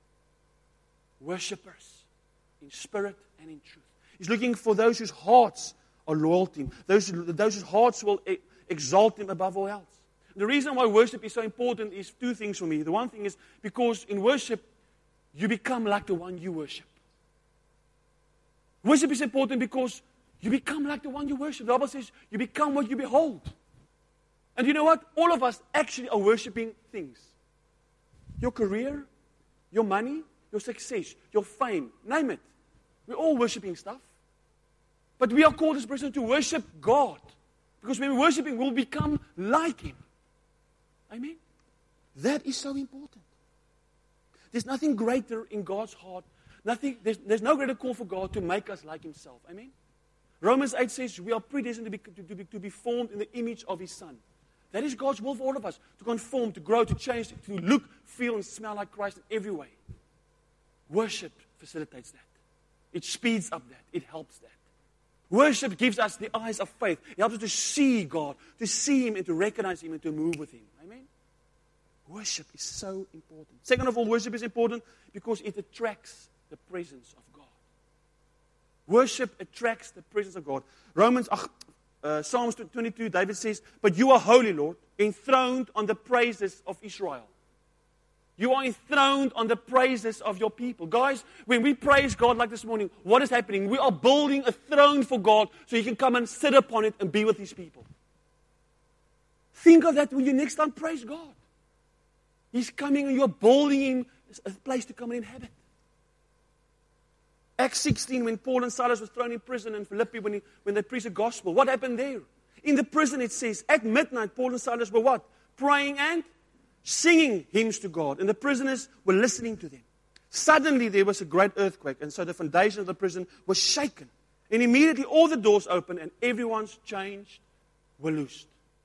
worshippers in spirit and in truth. He's looking for those whose hearts are loyal to Him. Those, those whose hearts will exalt Him above all else. The reason why worship is so important is two things for me. The one thing is because in worship, you become like the one you worship. Worship is important because you become like the one you worship. The Bible says you become what you behold. And you know what? All of us actually are worshiping things. Your career, your money, your success, your fame, name it. We're all worshiping stuff. But we are called as a person to worship God. Because when we worship Him, we'll become like Him. Amen? That is so important. There's nothing greater in God's heart. Nothing. There's, there's no greater call for God to make us like Himself. Amen? Romans eight says we are predestined to be, to, be, to be formed in the image of His Son. That is God's will for all of us. To conform, to grow, to change, to look, feel, and smell like Christ in every way. Worship facilitates that. It speeds up that. It helps that. Worship gives us the eyes of faith. It helps us to see God, to see Him, and to recognize Him, and to move with Him. Amen? Worship is so important. Second of all, worship is important because it attracts the presence of God. Worship attracts the presence of God. Romans, uh, Psalms twenty-two, David says, but you are holy, Lord, enthroned on the praises of Israel. You are enthroned on the praises of your people. Guys, when we praise God like this morning, what is happening? We are building a throne for God so He can come and sit upon it and be with His people. Think of that when you next time praise God. He's coming and you're building Him a place to come and inhabit. Acts sixteen, when Paul and Silas were thrown in prison, and Philippi, when, he, when they preached the gospel, what happened there? In the prison it says, at midnight, Paul and Silas were what? Praying and singing hymns to God. And the prisoners were listening to them. Suddenly there was a great earthquake, and so the foundation of the prison was shaken. And immediately all the doors opened, and everyone's chains were loosed.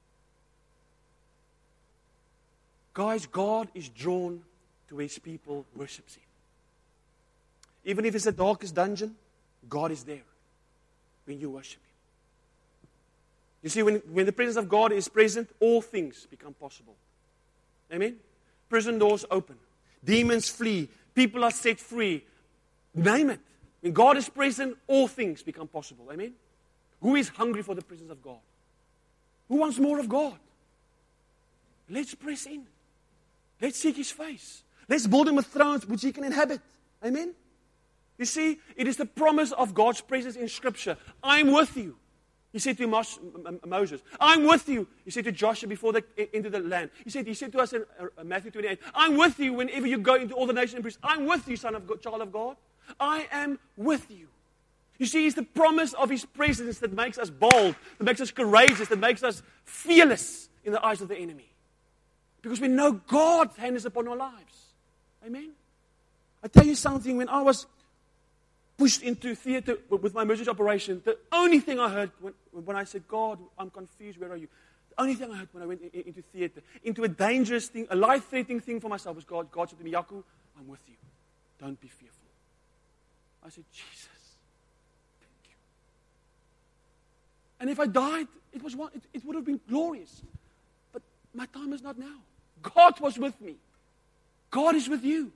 Guys, God is drawn to His people worships Him. Even if it's the darkest dungeon, God is there when you worship Him. You see, when, when the presence of God is present, all things become possible. Amen? Prison doors open. Demons flee. People are set free. Name it. When God is present, all things become possible. Amen? Who is hungry for the presence of God? Who wants more of God? Let's press in. Let's seek His face. Let's build him a throne which he can inhabit. Amen? You see, it is the promise of God's presence in Scripture. I'm with you. He said to Mos- Moses, I'm with you. He said to Joshua before they into the land. He said, he said to us in Matthew twenty-eight, I'm with you whenever you go into all the nations and priests. I'm with you, son of God, child of God. I am with you. You see, it's the promise of His presence that makes us bold, that makes us courageous, that makes us fearless in the eyes of the enemy. Because we know God's hand is upon our lives. Amen? I tell you something, when I was pushed into theater with my emergency operation, the only thing I heard when, when I said, God, I'm confused, where are you? The only thing I heard when I went in, into theater, into a dangerous thing, a life-threatening thing for myself, was God. God said to me, Yaku, I'm with you. Don't be fearful. I said, Jesus, thank you. And if I died, it, was one, it, it would have been glorious. But my time is not now. God was with me. God is with you.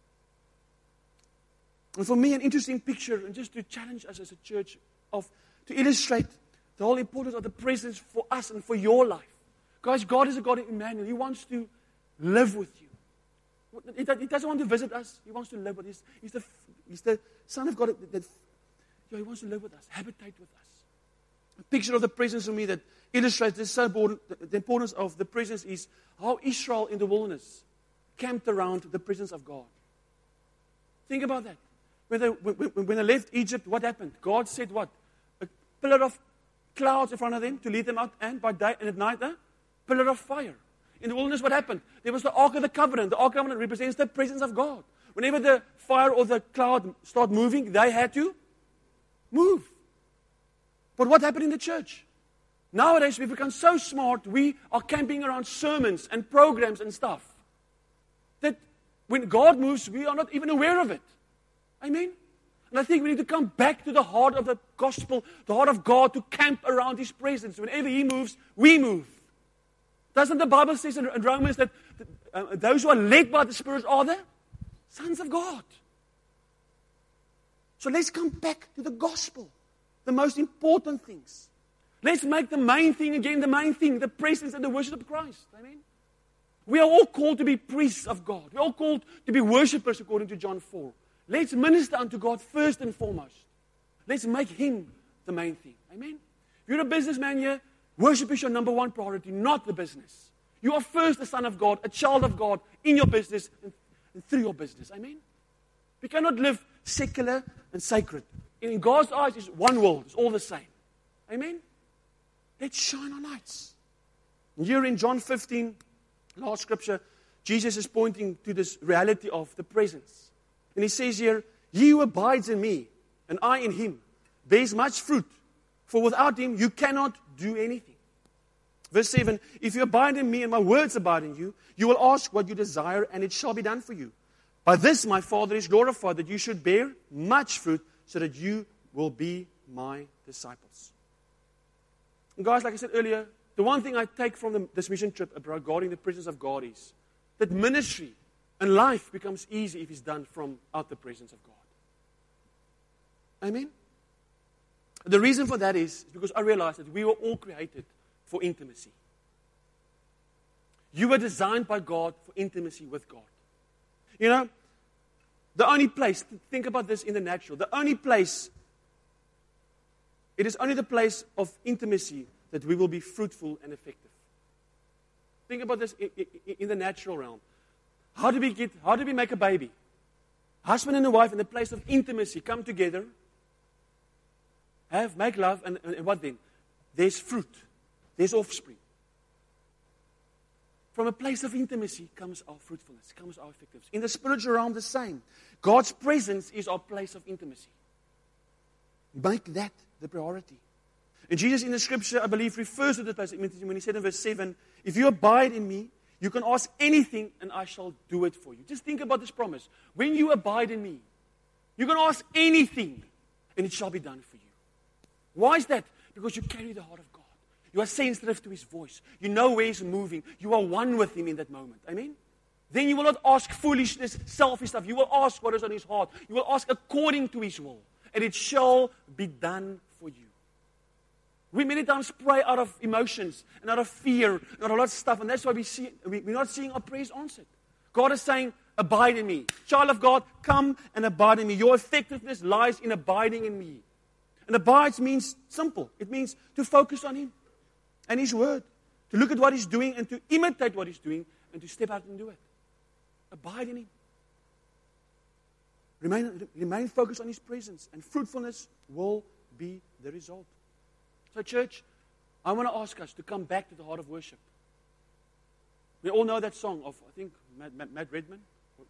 And for me, an interesting picture, and just to challenge us as a church, of to illustrate the whole importance of the presence for us and for your life. Guys, God is a God of Emmanuel. He wants to live with you. He doesn't want to visit us. He wants to live with us. He's the, he's the Son of God. That, that, yeah, He wants to live with us, habitate with us. A picture of the presence for me that illustrates this so important, the importance of the presence is how Israel in the wilderness camped around the presence of God. Think about that. When they, when, when they left Egypt, what happened? God said what? A pillar of clouds in front of them to lead them out, and by day and at night, a pillar of fire. In the wilderness, what happened? There was the Ark of the Covenant. The Ark of the Covenant represents the presence of God. Whenever the fire or the cloud started moving, they had to move. But what happened in the church? Nowadays, we've become so smart, we are camping around sermons and programs and stuff, that when God moves, we are not even aware of it. Amen? And I think we need to come back to the heart of the gospel, the heart of God, to camp around His presence. Whenever He moves, we move. Doesn't the Bible say in Romans that uh, those who are led by the Spirit are the sons of God? So let's come back to the gospel, the most important things. Let's make the main thing again the main thing, the presence and the worship of Christ. Amen? We are all called to be priests of God. We are all called to be worshippers according to John four. Let's minister unto God first and foremost. Let's make Him the main thing. Amen? If you're a businessman here, worship is your number one priority, not the business. You are first a son of God, a child of God, in your business and, and through your business. Amen? We cannot live secular and sacred. In God's eyes, it's one world. It's all the same. Amen? Let's shine our lights. And here in John fifteen, last scripture, Jesus is pointing to this reality of the presence. And He says here, He who abides in me, and I in Him, bears much fruit. For without Him, you cannot do anything. Verse seven, if you abide in me and my words abide in you, you will ask what you desire, and it shall be done for you. By this my Father is glorified, that you should bear much fruit, so that you will be my disciples. And guys, like I said earlier, the one thing I take from the, this mission trip regarding the presence of God is that ministry and life becomes easy if it's done from out the presence of God. Amen? The reason for that is because I realize that we were all created for intimacy. You were designed by God for intimacy with God. You know, the only place, think about this in the natural, the only place, it is only the place of intimacy that we will be fruitful and effective. Think about this in, in, in the natural realm. How do we get, how do we make a baby? Husband and a wife in the place of intimacy come together, have, make love, and, and, and what then? There's fruit. There's offspring. From a place of intimacy comes our fruitfulness, comes our effectiveness. In the spiritual realm, the same. God's presence is our place of intimacy. Make that the priority. And Jesus in the scripture, I believe, refers to the place of intimacy when He said in verse seven, if you abide in me, you can ask anything and I shall do it for you. Just think about this promise. When you abide in me, you can ask anything and it shall be done for you. Why is that? Because you carry the heart of God. You are sensitive to His voice. You know where He's moving. You are one with Him in that moment. Amen? Then you will not ask foolishness, selfish stuff. You will ask what is on His heart. You will ask according to His will. And it shall be done for you. We many times pray out of emotions and out of fear and out of a lot of stuff. And that's why we see, we, we're not seeing our prayers answered. God is saying, Abide in me. Child of God, come and abide in me. Your effectiveness lies in abiding in me. And abides means simple. It means to focus on Him and His Word. To look at what He's doing and to imitate what He's doing and to step out and do it. Abide in Him. Remain, remain focused on His presence, and fruitfulness will be the result. So, church, I want to ask us to come back to the heart of worship. We all know that song of, I think, Matt, Matt, Matt Redman.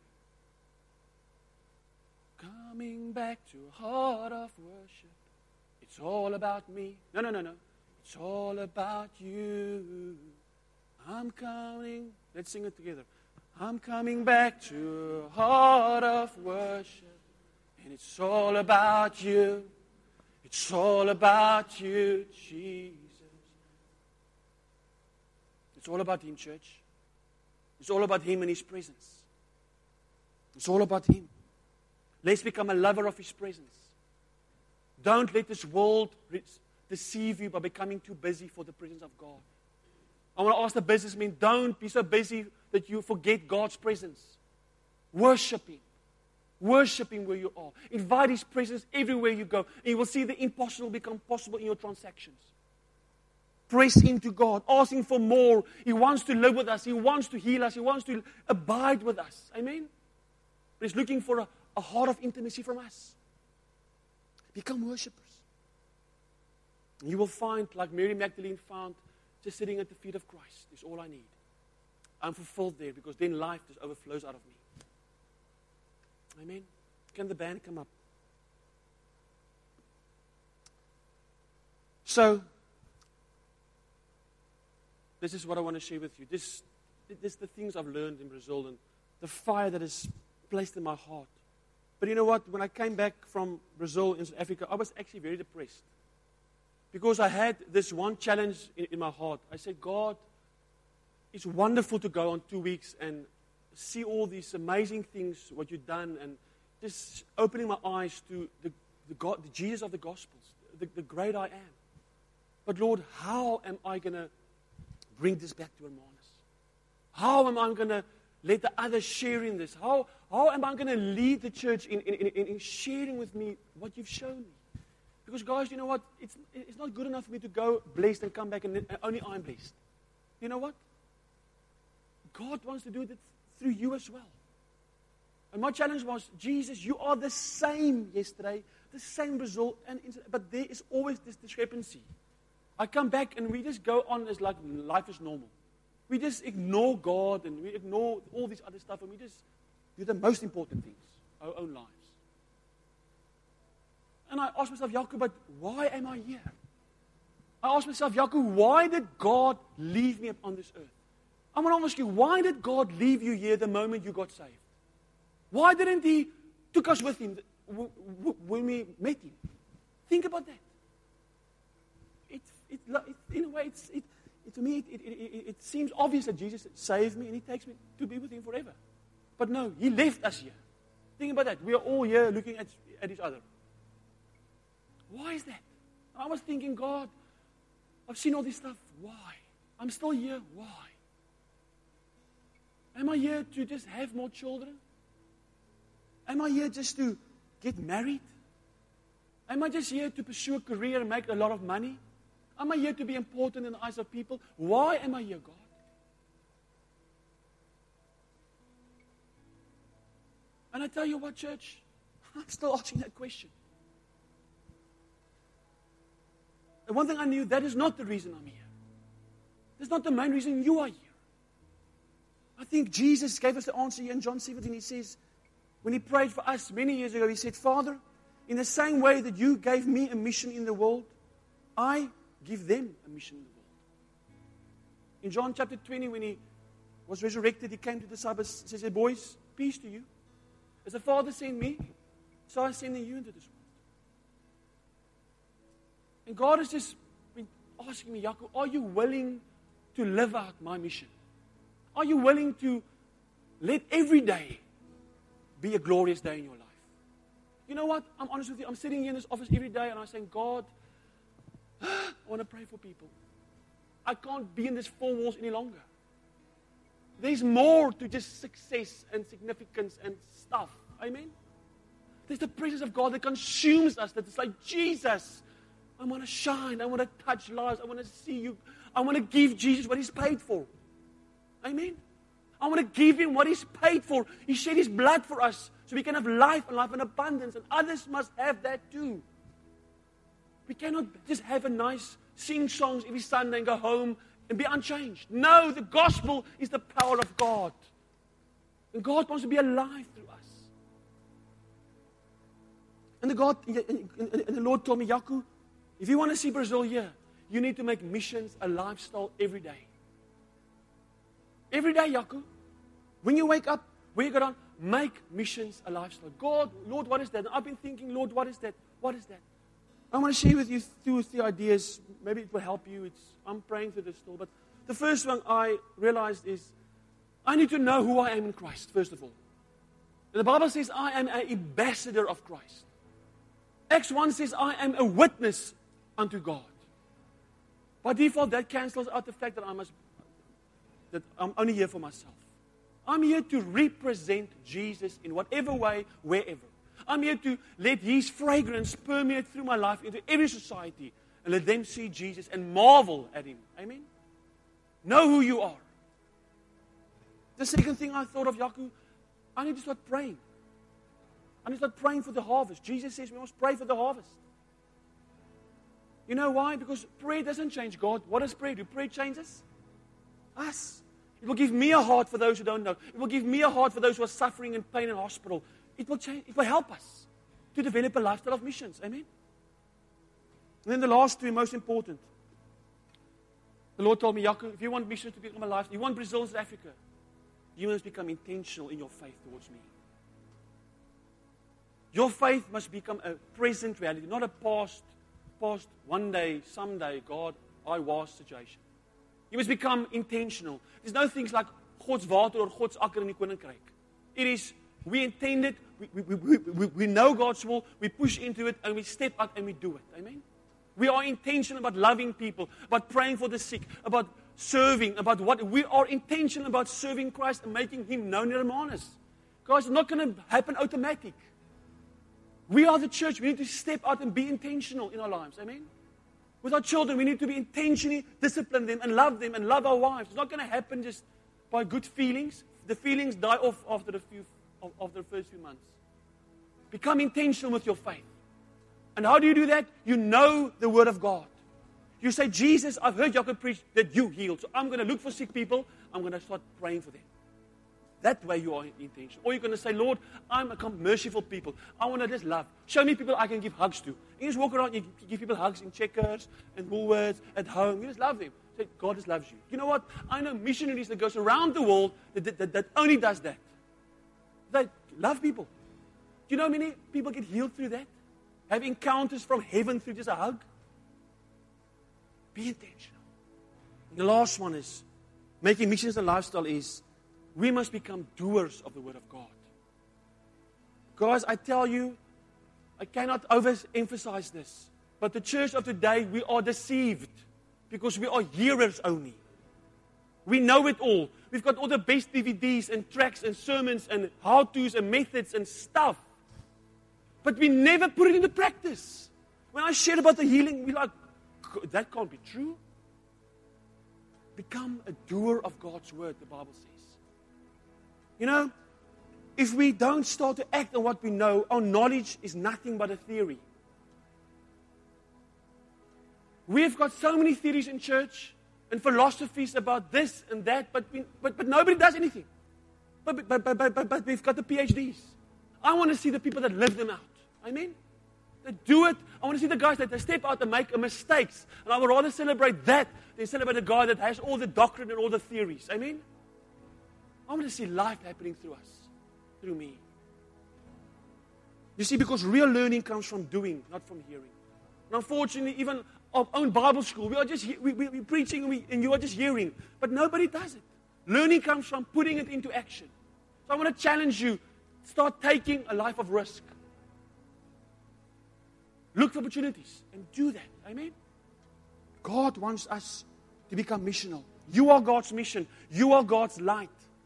Coming back to a heart of worship. It's all about me. No, no, no, no. It's all about you. I'm coming. Let's sing it together. I'm coming back to a heart of worship. And it's all about you. It's all about you, Jesus. It's all about Him, church. It's all about Him and His presence. It's all about Him. Let's become a lover of His presence. Don't let this world deceive you by becoming too busy for the presence of God. I want to ask the businessmen, don't be so busy that you forget God's presence. Worship Him. Worship Him where you are. Invite His presence everywhere you go. And you will see the impossible become possible in your transactions. Press into God. Ask Him for more. He wants to live with us. He wants to heal us. He wants to abide with us. Amen? But He's looking for a, a heart of intimacy from us. Become worshippers. You will find, like Mary Magdalene found, just sitting at the feet of Christ is all I need. I'm fulfilled there because then life just overflows out of me. Amen. Can the band come up? So, this is what I want to share with you. This, this is the things I've learned in Brazil and the fire that is placed in my heart. But you know what? When I came back from Brazil in South Africa, I was actually very depressed. Because I had this one challenge in, in my heart. I said, God, it's wonderful to go on two weeks and see all these amazing things, what you've done, and just opening my eyes to the, the, God, the Jesus of the Gospels, the, the great I am. But Lord, how am I going to bring this back to Hermanus? How am I going to let the others share in this? How, how am I going to lead the church in, in, in, in sharing with me what you've shown me? Because guys, you know what? It's, it's not good enough for me to go blessed and come back and, and only I'm blessed. You know what? God wants to do it through you as well. And my challenge was, Jesus, you are the same yesterday, the same result, and but there is always this discrepancy. I come back and we just go on as like life is normal. We just ignore God and we ignore all this other stuff and we just do the most important things, our own lives. And I asked myself, Jacob, but why am I here? I asked myself, Jacob, why did God leave me on this earth? I want to ask you, why did God leave you here the moment you got saved? Why didn't He took us with Him when we met Him? Think about that. It, it, it, in a way, it's, it, it, to me, it, it, it, it seems obvious that Jesus saved me and He takes me to be with Him forever. But no, He left us here. Think about that. We are all here looking at, at each other. Why is that? I was thinking, God, I've seen all this stuff. Why? I'm still here. Why? Am I here to just have more children? Am I here just to get married? Am I just here to pursue a career and make a lot of money? Am I here to be important in the eyes of people? Why am I here, God? And I tell you what, church, I'm still asking that question. And one thing I knew, that is not the reason I'm here. That's not the main reason you are here. I think Jesus gave us the answer here in John seventeen. He says, when He prayed for us many years ago, He said, Father, in the same way that you gave me a mission in the world, I give them a mission in the world. In John chapter twenty, when He was resurrected, He came to the disciples and said, boys, peace to you. As the Father sent me, so I'm sending you into this world. And God has just been asking me, Jacob, are you willing to live out my mission? Are you willing to let every day be a glorious day in your life? You know what? I'm honest with you. I'm sitting here in this office every day and I'm saying, God, I want to pray for people. I can't be in these four walls any longer. There's more to just success and significance and stuff. Amen? There's the presence of God that consumes us. That it's like, Jesus, I want to shine. I want to touch lives. I want to see you. I want to give Jesus what He's paid for. Amen? I want to give Him what He's paid for. He shed His blood for us so we can have life and life in abundance. And others must have that too. We cannot just have a nice, sing songs every Sunday and go home and be unchanged. No, the gospel is the power of God. And God wants to be alive through us. And the, God, and the Lord told me, Yaku, if you want to see Brazil here, you need to make missions a lifestyle every day. Every day, Yaku. When you wake up, when you go down, make missions a lifestyle. God, Lord, what is that? And I've been thinking, Lord, what is that? What is that? I want to share with you two or three ideas. Maybe it will help you. It's, I'm praying through this still. But the first one I realized is, I need to know who I am in Christ, first of all. And the Bible says, I am an ambassador of Christ. Acts one says, I am a witness unto God. By default, that cancels out the fact that I must, that I'm only here for myself. I'm here to represent Jesus in whatever way, wherever. I'm here to let His fragrance permeate through my life into every society and let them see Jesus and marvel at Him. Amen? Know who you are. The second thing I thought of, Yaku, I need to start praying. I need to start praying for the harvest. Jesus says we must pray for the harvest. You know why? Because prayer doesn't change God. What does prayer do? Prayer changes us. It will give me a heart for those who don't know. It will give me a heart for those who are suffering in pain in hospital. It will change. It will help us to develop a lifestyle of missions. Amen? And then the last three, most important. The Lord told me, Yaku, if you want missions to become a lifestyle, you want Brazil and South Africa, you must become intentional in your faith towards me. Your faith must become a present reality, not a past, past one day, someday, God, I was situation. You must become intentional. There's no things like God's water or God's akker in die koninkryk. It is, we intend it, we, we, we, we, we know God's will, we push into it, and we step out and we do it. Amen? We are intentional about loving people, about praying for the sick, about serving, about what, we are intentional about serving Christ and making Him known among us. Guys, it's not going to happen automatic. We are the church. We need to step out and be intentional in our lives. Amen? With our children, we need to be intentionally discipline them and love them and love our wives. It's not going to happen just by good feelings. The feelings die off after the, few, after the first few months. Become intentional with your faith. And how do you do that? You know the Word of God. You say, Jesus, I've heard Jacob preach that you healed. So I'm going to look for sick people. I'm going to start praying for them. That way you are intentional. Or you're going to say, Lord, I'm a merciful people. I want to just love. Show me people I can give hugs to. You just walk around, you give people hugs in Checkers and Woolworths, at home. You just love them. Say, God just loves you. You know what? I know missionaries that goes around the world that, that, that, that only does that. They love people. Do you know how many people get healed through that? Have encounters from heaven through just a hug? Be intentional. The last one is, making missions a lifestyle is, we must become doers of the Word of God. Guys, I tell you, I cannot overemphasize this, but the church of today, we are deceived because we are hearers only. We know it all. We've got all the best D V Ds and tracks and sermons and how-tos and methods and stuff. But we never put it into practice. When I shared about the healing, we're like, that can't be true. Become a doer of God's Word, the Bible says. You know, if we don't start to act on what we know, our knowledge is nothing but a theory. We've got so many theories in church and philosophies about this and that, but we, but, but nobody does anything. But, but, but, but, but, but we've got the P H Ds. I want to see the people that live them out. Amen? That do it. I want to see the guys that they step out and make mistakes. And I would rather celebrate that than celebrate a guy that has all the doctrine and all the theories. Amen? I want to see life happening through us, through me. You see, because real learning comes from doing, not from hearing. And unfortunately, even our own Bible school, we are just we, we, we're preaching and, we, and you are just hearing. But nobody does it. Learning comes from putting it into action. So I want to challenge you, start taking a life of risk. Look for opportunities and do that. Amen? God wants us to become missional. You are God's mission. You are God's light.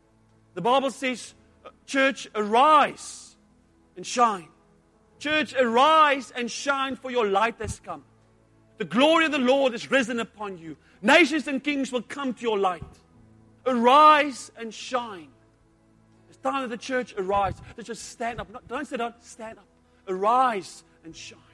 The Bible says, church, arise and shine. Church, arise and shine, for your light has come. The glory of the Lord is risen upon you. Nations and kings will come to your light. Arise and shine. It's time that the church arise. Let's just stand up. Not, don't sit down, stand up. Arise and shine.